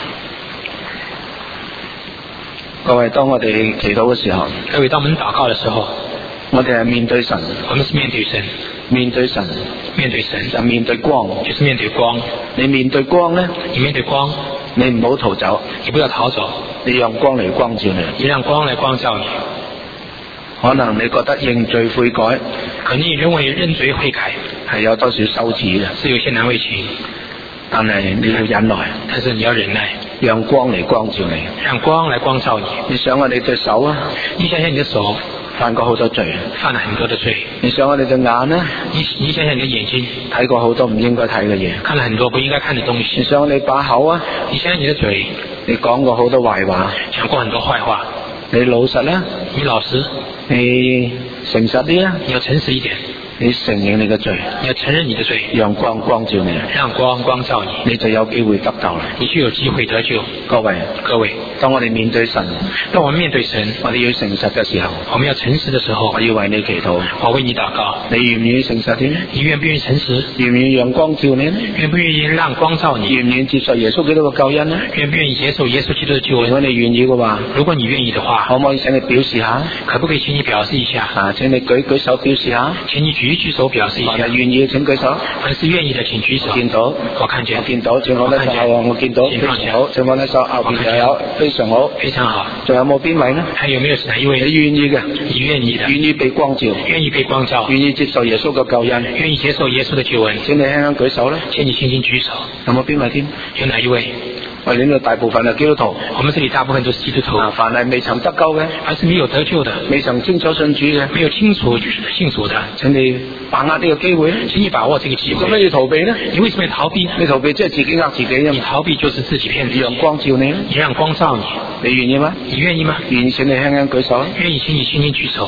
各位，當我哋祈禱嘅時候， 各位，當我們禱告的時候， 我哋係面對神， 我們是面對神， 面對神， 面對神就面對光， 就是面對光。 你面對光呢， 你面對光， 你唔好逃走， 你不要逃走， 你讓光嚟光照你。 你讓光來光照你。 可能你覺得認罪悔改可能你認為認罪悔改係有多少羞恥嘅， 是有些難為情， 但係你要忍耐， 但是你要忍耐， 讓光嚟光照你。 讓光來光照你。 你想下你對手啊， 你想想你的手犯過好多罪， 犯了很多的罪。 你想下你對眼啊， 你想想你的眼睛睇過好多唔應該睇嘅嘢。 看了很多不應該看的東你西。 想下你把口啊， 你想想你的嘴你講過好多壞話。 講過很多壞話。 你老實啦， 你老實， 你誠實啲啦， 你要誠實一點， 你承認你嘅罪， 你要承認你的罪， 讓光光照你， 讓光光照你， 你就有機會得救啦。 你就有機會得救。 各位， 各位， 當我哋面對神， 當我們面對神， 我哋要誠實嘅時候， 我們要誠實的時候， 我要為你祈禱。 我為你禱告。 你願唔願意誠實啲？ 你願不願意誠實？ 願唔願意讓光照你？ 願不願意讓光照你？ 願唔願意接受耶穌基督嘅救恩呢？ 願不願意接受耶穌基督的救如果恩？ 你願意嘅話， 如果你願意的話， 可唔可以請你表示下？ 可不可以請你表示一下？ 啊，請你舉手表示下。 請你舉一舉手表示一下。 凡係願意嘅請舉手。 凡是願意的請舉手。 見到， 我看見， 我見到，請放低手啊！我見到，非常好，請放低手，後邊又有，非常好， 非常好。 仲有冇邊位呢？ 還有沒有哪一位？ 你願意嘅， 你願意的， 願意被光照， 願意被光照， 願意接受耶穌嘅救恩， 願意接受耶穌的救恩， 請你輕輕舉手啦。 請你輕輕舉手。 有冇邊位添？ 有哪一位？ 我哋呢度大部分係基督徒， 我們這裡大部分都是基督徒。 凡係未曾得救嘅， 凡是沒有得救的， 未曾清楚信主嘅， 沒有清楚信主的， 請你把握呢個機會。 請你把握這個機會。 做咩要逃避呢？ 你為什麼要逃避？ 你逃避即係自己呃自己啫嘛。 你逃避就是自己騙自己。 讓光照你， 你讓光照你， 你願意嗎？ 你願意嗎？ 願意，請你輕輕舉手。 願意，請你輕輕舉手。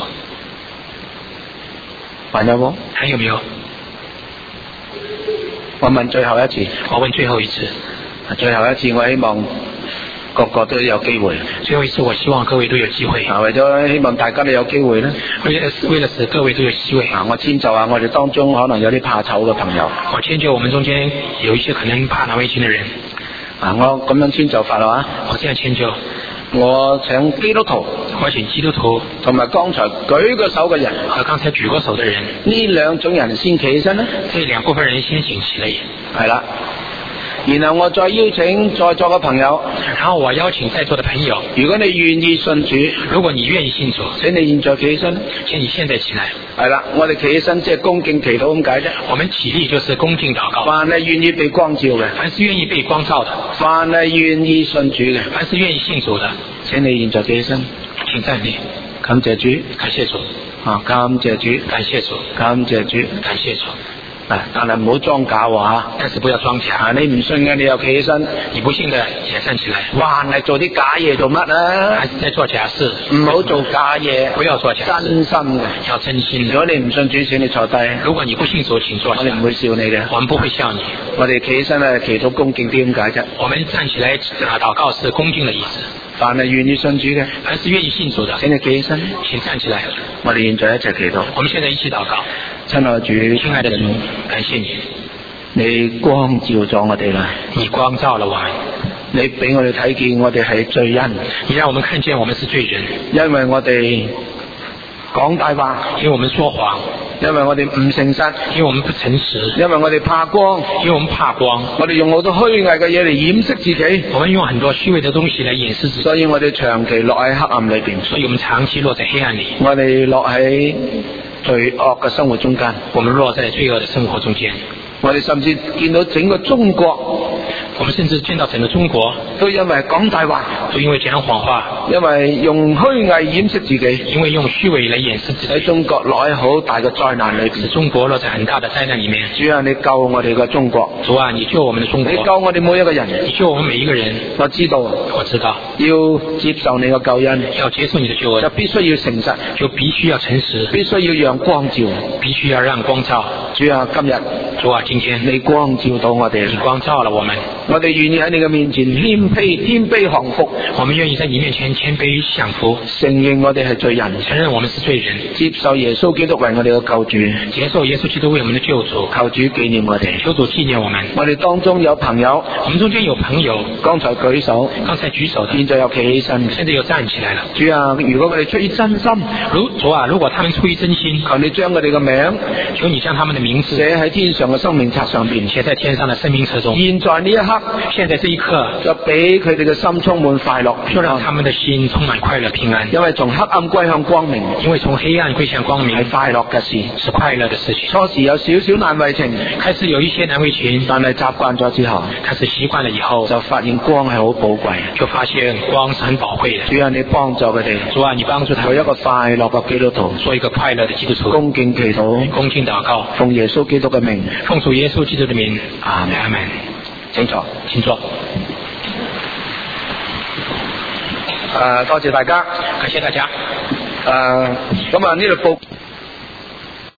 還有冇？ 還有沒有？ 我問最後一次。 我問最後一次。 最後一次，我希望個個都有機會。 最後一次，我希望各位都有機會。 為咗希望大家都有機會咧， 為了使各位都有機會。 我遷就下我哋當中可能有啲怕醜嘅朋友。 我遷就我們中間有一些可能怕難為情的人。 我咁樣遷就法啦， 我這樣遷就。 我請基督徒， 我請基督徒同埋剛才舉過手嘅人， 和剛才舉過手的人， 呢兩種人先企起身啦。 這兩部分人先行起嚟。 係啦。然後我再邀請在座嘅朋友， 然後我邀請在座的朋友， 如果你願意信主， 如果你願意信主， 請你現在企起身， 請你現在起來。 係啦，我哋企起身即係恭敬祈禱咁解啫。 我們起立就是恭敬禱告。 凡係願意被光照嘅， 凡是願意被光照的， 凡係願意信主嘅， 凡是願意信主的， 請你現在企起身， 請站立。 感謝主， 感謝主， 感謝主， 感謝主， 感謝主， 感謝主。 但係唔好裝假喎， 但是不要裝假。 你唔信嘅，你又企起身； 你不信的也站起來。 還係做啲假嘢做乜啊？ 還是在做假事？ 唔好做假嘢， 不要做假事， 真心嘅， 要真心的。 如果你唔信主，請你坐低。 如果你不信主，請坐下。 我哋唔會笑你嘅， 我們不會笑你。 我哋企起身咧，祈禱恭敬啲咁解啫。 我們站起來禱告是恭敬的意思。 凡係願意信主嘅， 凡是願意信主的， 請你企起身， 請站起來。 我哋現在一齊祈禱。 我們現在一起禱告。 親愛的主， 親愛的主，感謝你， 你光照咗我哋啦， 你光照了我們， 你俾我哋睇見我哋係罪人， 你讓我們看見我們是罪人， 因為我哋講大話， 因為我們說謊， 因為我哋唔誠實， 因為我們不誠實， 因為我哋怕光， 因為我們怕光， 我哋用好多虛偽嘅嘢嚟掩飾自己， 我們用很多虛偽的東西來掩飾自己， 所以我哋長期落喺黑暗裏邊， 所以我們長期落在黑暗裏， 我哋落喺罪惡嘅生活中間， 我們落在罪惡的生活中間， 我哋甚至見到整個中國我們甚至見到整個中國都因為講大話， 都因為講謊話， 因為用虛偽掩飾自己， 因為用虛偽來掩飾自己， 喺中國落喺好大嘅災難裏邊。 使中國落在很大的災難裡面。 主啊，你救我哋嘅中國。 主啊，你救我們的中國。 你救我哋每一個人。 你救我們每一個人。 我知道，要接受你嘅救恩， 要接受你的救恩， 就必須要誠實， 就必須要誠實， 必須要讓光照， 必須要讓光照。 主啊，今日， 主啊，今天你光照到我哋， 你光照了我們。 我哋願意喺你嘅面前謙卑降服。 我們願意在你面前謙卑降服， 承認我哋係罪人， 承認我們是罪人， 接受耶穌基督為我哋嘅救主， 接受耶穌基督為我們的救主。 求主紀念我哋， 求主紀念我們。 我哋當中有朋友， 我們中間有朋友， 剛才舉手的，現在又企起身， 現在又站起來了。 主啊，如果佢哋出於真心， 主啊，如果他們出於真心， 求你將佢哋嘅名， 求你將他們的名字寫喺天上嘅生命冊上邊， 寫在天上的生命冊中。 現在呢一刻， 現在這一刻， 就俾佢哋嘅心充滿快樂， 就讓他們的心充滿快樂平安。 因為從黑暗歸向光明， 因為從黑暗歸向光明係快樂嘅事， 是快樂的事情。 初時有少少難為情， 開始有一些難為情， 但係習慣咗之後， 開始習慣了以後， 就發現光係好寶貴， 就發現光是很寶貴的。 主啊，你幫助佢哋， 主啊，你幫助他們做一個快樂嘅基督徒， 做一個快樂的基督徒。 恭敬祈禱， 恭敬禱告， 奉耶穌基督嘅名， 奉主耶穌基督的名， 阿們， 阿們。 請坐， 請坐。 多謝大家， 感謝大家。 咁啊呢度報。